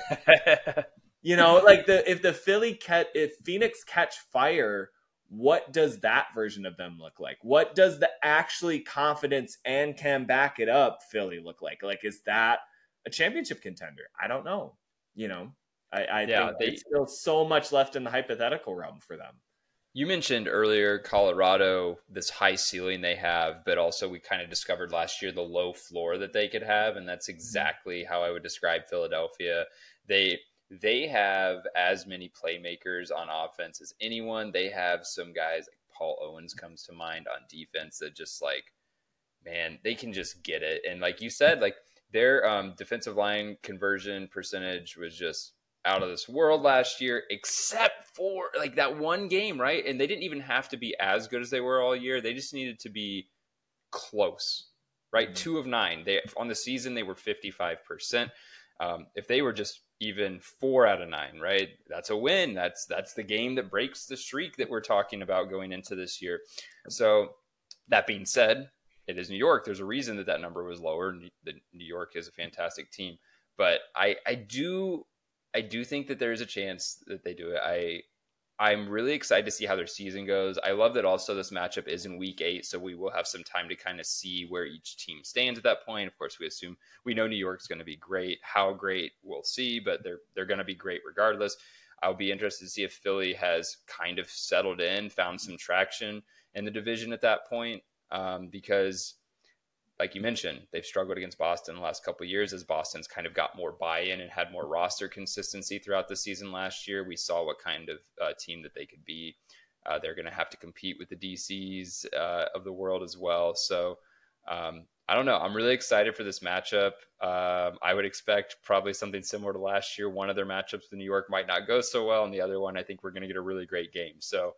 if Phoenix catch fire, what does that version of them look like? What does the actually confidence and can back it up Philly look like? Like, is that a championship contender? I don't know. I think there's still so much left in the hypothetical realm for them. You mentioned earlier Colorado, this high ceiling they have, but also we kind of discovered last year the low floor that they could have, and that's exactly how I would describe Philadelphia. They have as many playmakers on offense as anyone. They have some guys like Paul Owens comes to mind on defense that just they can just get it. And like you said, like their defensive line conversion percentage was just out of this world last year, except for like that one game, right? And they didn't even have to be as good as they were all year. They just needed to be close, right? Mhm. 2 of 9. They on the season they were 55%. If they were just even 4 out of 9, right? That's a win. That's the game that breaks the streak that we're talking about going into this year. So that being said, it is New York. There's a reason that number was lower. New York is a fantastic team, but I do think that there is a chance that they do it. I'm really excited to see how their season goes. I love that also this matchup is in week 8, so we will have some time to kind of see where each team stands at that point. Of course, we know New York's going to be great. How great, we'll see, but they're going to be great regardless. I'll be interested to see if Philly has kind of settled in, found some traction in the division at that point, because like you mentioned, they've struggled against Boston the last couple of years as Boston's kind of got more buy-in and had more roster consistency throughout the season last year. We saw what kind of team that they could be. They're going to have to compete with the DCs of the world as well. So I don't know. I'm really excited for this matchup. I would expect probably something similar to last year. One of their matchups in New York might not go so well, and the other one, I think we're going to get a really great game. So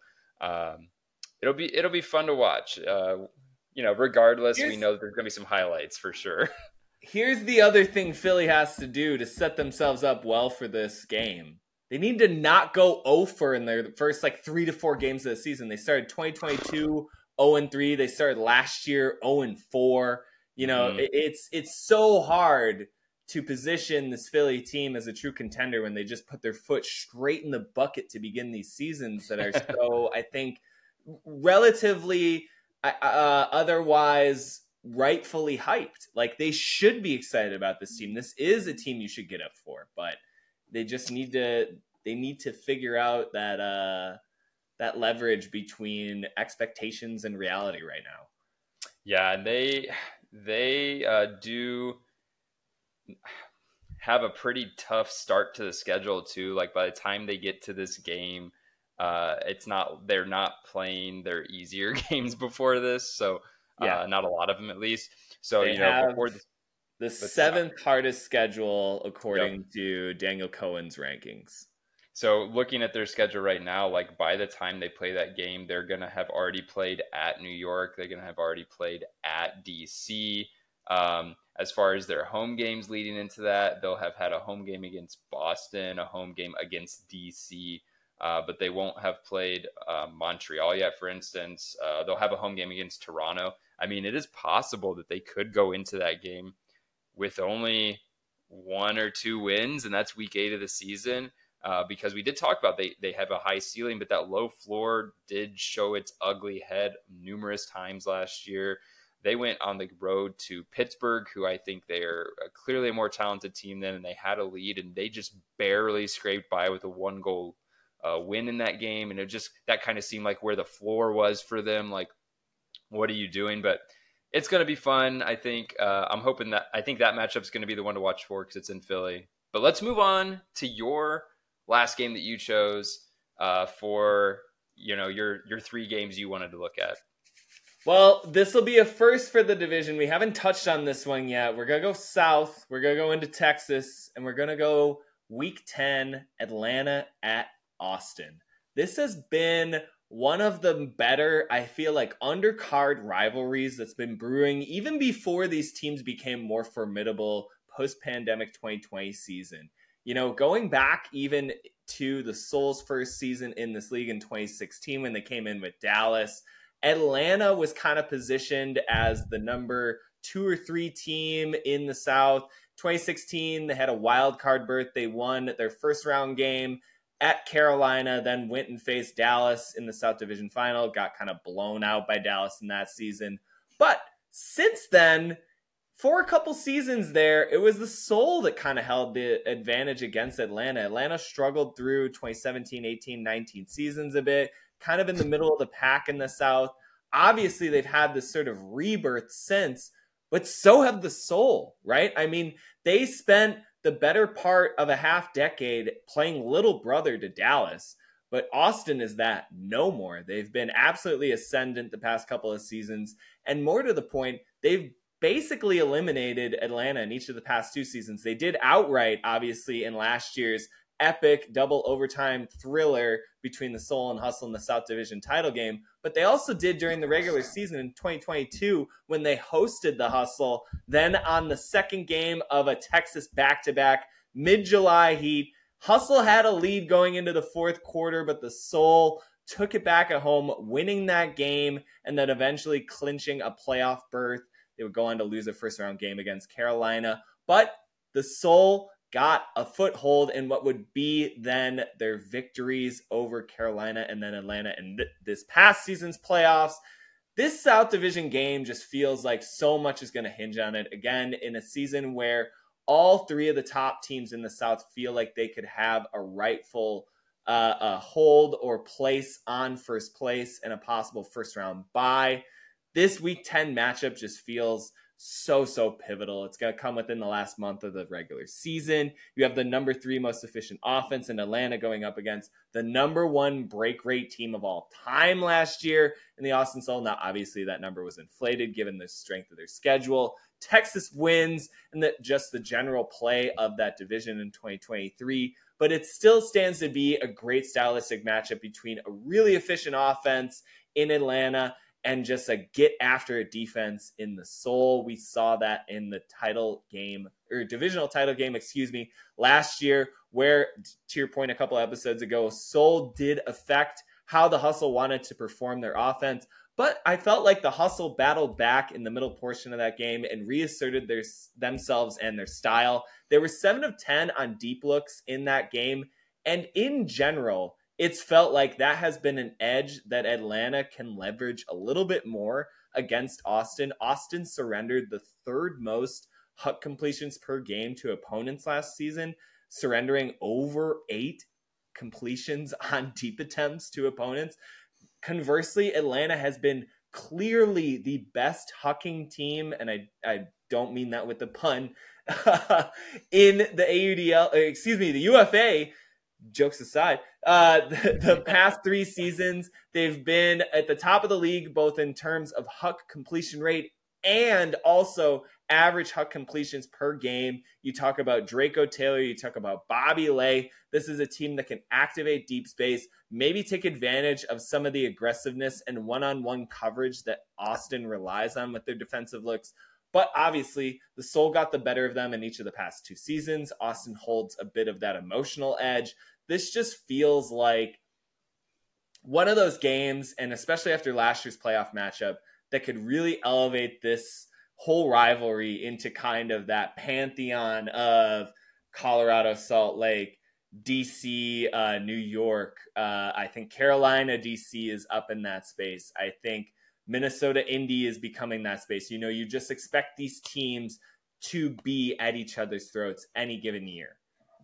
it'll be fun to watch. Regardless, we know there's going to be some highlights for sure. Here's the other thing Philly has to do to set themselves up well for this game. They need to not go 0-for in their first 3 to 4 games of the season. They started 2022 0-3. They started last year 0-4. It's so hard to position this Philly team as a true contender when they just put their foot straight in the bucket to begin these seasons that are so, I think, relatively otherwise rightfully hyped. Like, they should be excited about this team. This is a team you should get up for, but they just need to figure out that leverage between expectations and reality right now. Yeah, and they do have a pretty tough start to the schedule too. Like, by the time they get to this game, they're not playing their easier games before this, so not a lot of them at least. So they have before the 7th hardest schedule according to Daniel Cohen's rankings. So looking at their schedule right now, like by the time they play that game, they're gonna have already played at New York. They're gonna have already played at DC. As far as their home games leading into that, they'll have had a home game against Boston, a home game against DC. But they won't have played Montreal yet, for instance. They'll have a home game against Toronto. I mean, it is possible that they could go into that game with only 1 or 2 wins, and that's week 8 of the season. Because we did talk about they have a high ceiling, but that low floor did show its ugly head numerous times last year. They went on the road to Pittsburgh, who I think they are clearly a more talented team than, and they had a lead, and they just barely scraped by with a 1-goal win in that game. And that kind of seemed like where the floor was for them. Like, what are you doing? But it's going to be fun. I think I think that matchup's going to be the one to watch for because it's in Philly. But let's move on to your last game that you chose for your 3 games you wanted to look at. Well, this will be a first for the division. We haven't touched on this one yet. We're going to go south. We're going to go into Texas, and we're going to go week 10, Atlanta at Austin. This has been one of the better, I feel like, undercard rivalries that's been brewing even before these teams became more formidable post-pandemic 2020 season. Going back even to the Souls' first season in this league in 2016 when they came in with Dallas, Atlanta was kind of positioned as the number 2 or 3 team in the South. 2016, they had a wild card berth. They won their first round game at Carolina, then went and faced Dallas in the South Division final, got kind of blown out by Dallas in that season. But since then, for a couple seasons there, it was the Soul that kind of held the advantage against Atlanta. Atlanta struggled through 2017, 18, 19 seasons a bit, kind of in the middle of the pack in the South. Obviously, they've had this sort of rebirth since, but so have the Soul, right? I mean, they spent the better part of a half decade playing little brother to Dallas, but Austin is that no more. They've been absolutely ascendant the past couple of seasons, and more to the point, they've basically eliminated Atlanta in each of the past 2 seasons. They did outright, obviously, in last year's epic double overtime thriller between the Soul and Hustle in the South Division title game, but they also did during the regular season in 2022 when they hosted the Hustle. Then on the second game of a Texas back-to-back mid-July heat, Hustle had a lead going into the fourth quarter, but the Soul took it back at home, winning that game and then eventually clinching a playoff berth. They would go on to lose a first-round game against Carolina, but the Soul got a foothold in what would be then their victories over Carolina and then Atlanta in this past season's playoffs. This South Division game just feels like so much is going to hinge on it. Again, in a season where all three of the top teams in the South feel like they could have a rightful hold or place on first place and a possible first-round bye. This Week 10 matchup just feels so pivotal. It's going to come within the last month of the regular season. You have the number 3 most efficient offense in Atlanta going up against the number 1 break rate team of all time last year in the Austin Soul. Now, obviously, that number was inflated given the strength of their schedule. Texas wins and just the general play of that division in 2023. But it still stands to be a great stylistic matchup between a really efficient offense in Atlanta and just a get after a defense in the Soul. We saw that in the title game, or divisional title game, last year, where, to your point a couple episodes ago, Soul did affect how the Hustle wanted to perform their offense. But I felt like the Hustle battled back in the middle portion of that game and reasserted themselves and their style. They were 7 of 10 on deep looks in that game. And in general, it's felt like that has been an edge that Atlanta can leverage a little bit more against Austin. Austin surrendered the 3rd most HUC completions per game to opponents last season, surrendering over 8 completions on deep attempts to opponents. Conversely, Atlanta has been clearly the best hucking team, and I don't mean that with the pun, in the UFA. Jokes aside, the past 3 seasons, they've been at the top of the league, both in terms of HUC completion rate and also average HUC completions per game. You talk about Draco Taylor, you talk about Bobby Lay. This is a team that can activate deep space, maybe take advantage of some of the aggressiveness and one-on-one coverage that Austin relies on with their defensive looks. But obviously, the Soul got the better of them in each of the past 2 seasons. Austin holds a bit of that emotional edge. This just feels like one of those games, and especially after last year's playoff matchup, that could really elevate this whole rivalry into kind of that pantheon of Colorado, Salt Lake, DC, New York. I think Carolina, DC is up in that space. I think Minnesota, Indy is becoming that space. You just expect these teams to be at each other's throats any given year.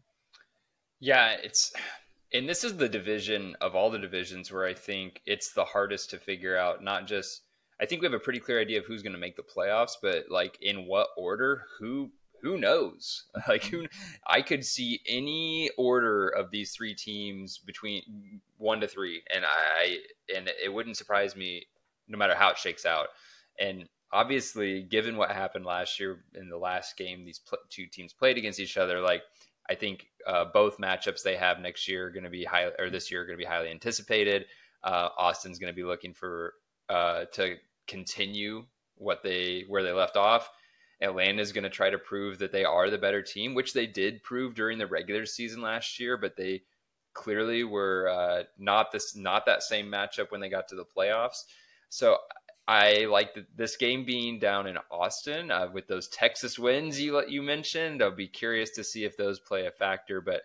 Yeah, and this is the division of all the divisions where I think it's the hardest to figure out. Not just, I think we have a pretty clear idea of who's going to make the playoffs, but like in what order, who knows? I could see any order of these 3 teams between 1 to 3, and it wouldn't surprise me no matter how it shakes out. And obviously, given what happened last year in the last game, these 2 teams played against each other. I think both matchups they have next year are going to be this year are going to be highly anticipated. Austin's going to be looking for to continue where they left off. Atlanta's going to try to prove that they are the better team, which they did prove during the regular season last year, but they clearly were not that same matchup when they got to the playoffs. So I like this game being down in Austin with those Texas wins you mentioned. I'll be curious to see if those play a factor. But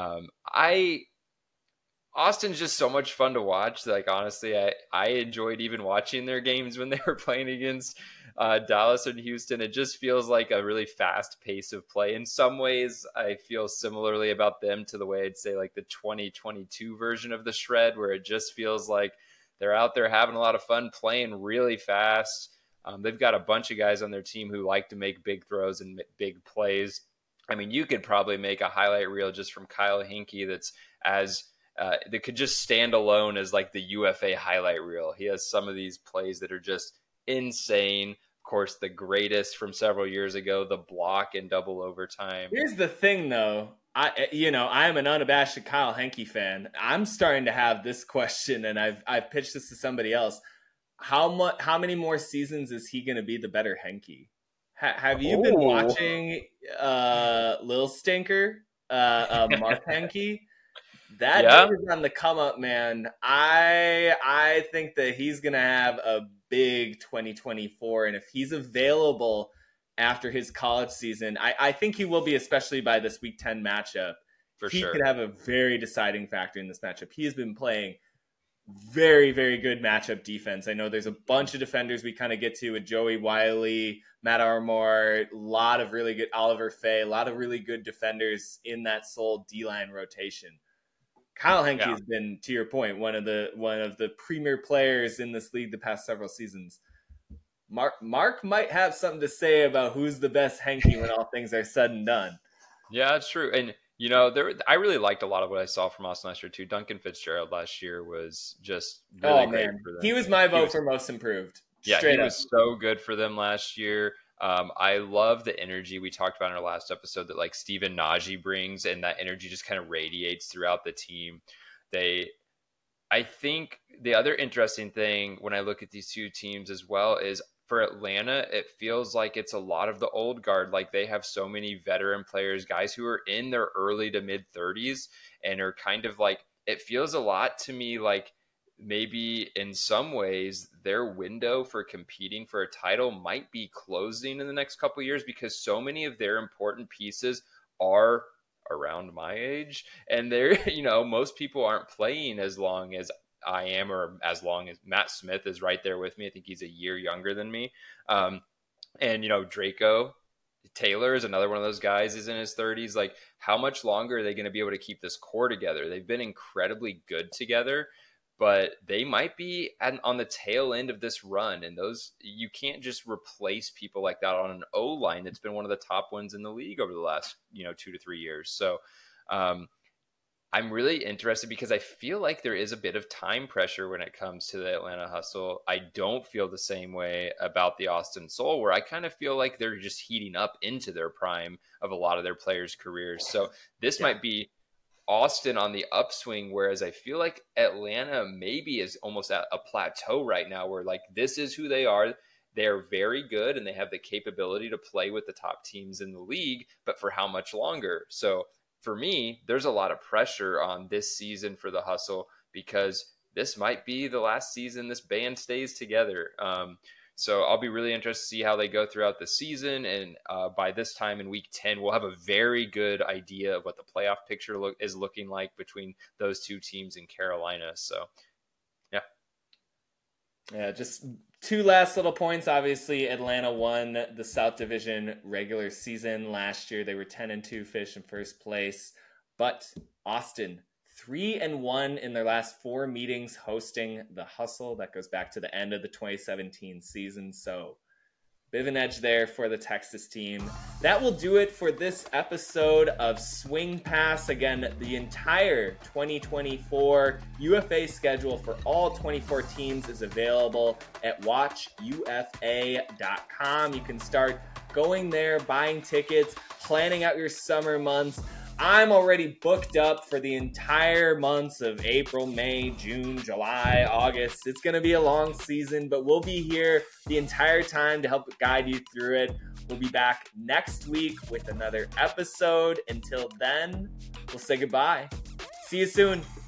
Austin's just so much fun to watch. Honestly, I enjoyed even watching their games when they were playing against Dallas and Houston. It just feels like a really fast pace of play. In some ways, I feel similarly about them to the way I'd say the 2022 version of the Shred, where it just feels like they're out there having a lot of fun, playing really fast. They've got a bunch of guys on their team who like to make big throws and big plays. I mean, you could probably make a highlight reel just from Kyle Hinkie that could just stand alone as the UFA highlight reel. He has some of these plays that are just insane. Of course, the greatest from several years ago, the block in double overtime. Here's the thing, though. I'm an unabashed Kyle Henke fan. I'm starting to have this question, and I've pitched this to somebody else. How many more seasons is he going to be the better Henke? Have you been watching Lil Stinker, Mark Henke? That dude is on the come up, man. I think that he's going to have a big 2024, and if he's available after his college season, I think he will be, especially by this Week 10 matchup. He could have a very deciding factor in this matchup. He has been playing very, very good matchup defense. I know there's a bunch of defenders we kind of get to with Joey Wiley, Matt Armour, a lot of really good Oliver Fay, a lot of really good defenders in that Seoul D-line rotation. Kyle Henke has been, to your point, one of the premier players in this league the past several seasons. Mark might have something to say about who's the best Henke when all things are said and done. Yeah, it's true. And, I really liked a lot of what I saw from Austin last year, too. Duncan Fitzgerald last year was just really great for them. He was my vote for most improved. Yeah, he was so good for them last year. I love the energy we talked about in our last episode that, like, Steven Najee brings, and that energy just kind of radiates throughout the team. I think the other interesting thing when I look at these two teams as well is for Atlanta, it feels like it's a lot of the old guard. Like, they have so many veteran players, guys who are in their early to mid 30s and are kind of like, it feels a lot to me like maybe in some ways their window for competing for a title might be closing in the next couple of years, because so many of their important pieces are around my age, and they're, most people aren't playing as long as I am, or as long as Matt Smith is right there with me. I think he's a year younger than me. And Draco Taylor is another one of those guys, is in his 30s. Like, how much longer are they going to be able to keep this core together? They've been incredibly good together, but they might be on the tail end of this run. And you can't just replace people like that on an O-line that's been one of the top ones in the league over the last, 2 to 3 years. So I'm really interested because I feel like there is a bit of time pressure when it comes to the Atlanta Hustle. I don't feel the same way about the Austin Soul, where I kind of feel like they're just heating up into their prime of a lot of their players' careers. So this might be Austin on the upswing, whereas I feel like Atlanta maybe is almost at a plateau right now, where like this is who they are. They're very good and they have the capability to play with the top teams in the league, but for how much longer? So for me, there's a lot of pressure on this season for the Hustle, because this might be the last season this band stays together. So I'll be really interested to see how they go throughout the season. And by this time in Week 10, we'll have a very good idea of what the playoff picture is looking like between those two teams in Carolina. So, yeah. Yeah, just two last little points. Obviously, Atlanta won the South Division regular season last year. They were 10-2, finished in first place. But Austin, 3-1 in their last 4 meetings hosting the Hustle. That goes back to the end of the 2017 season. So, bit of an edge there for the Texas team. That will do it for this episode of Swing Pass. Again, the entire 2024 UFA schedule for all 24 teams is available at watchufa.com. You can start going there, buying tickets, planning out your summer months. I'm already booked up for the entire months of April, May, June, July, August. It's going to be a long season, but we'll be here the entire time to help guide you through it. We'll be back next week with another episode. Until then, we'll say goodbye. See you soon.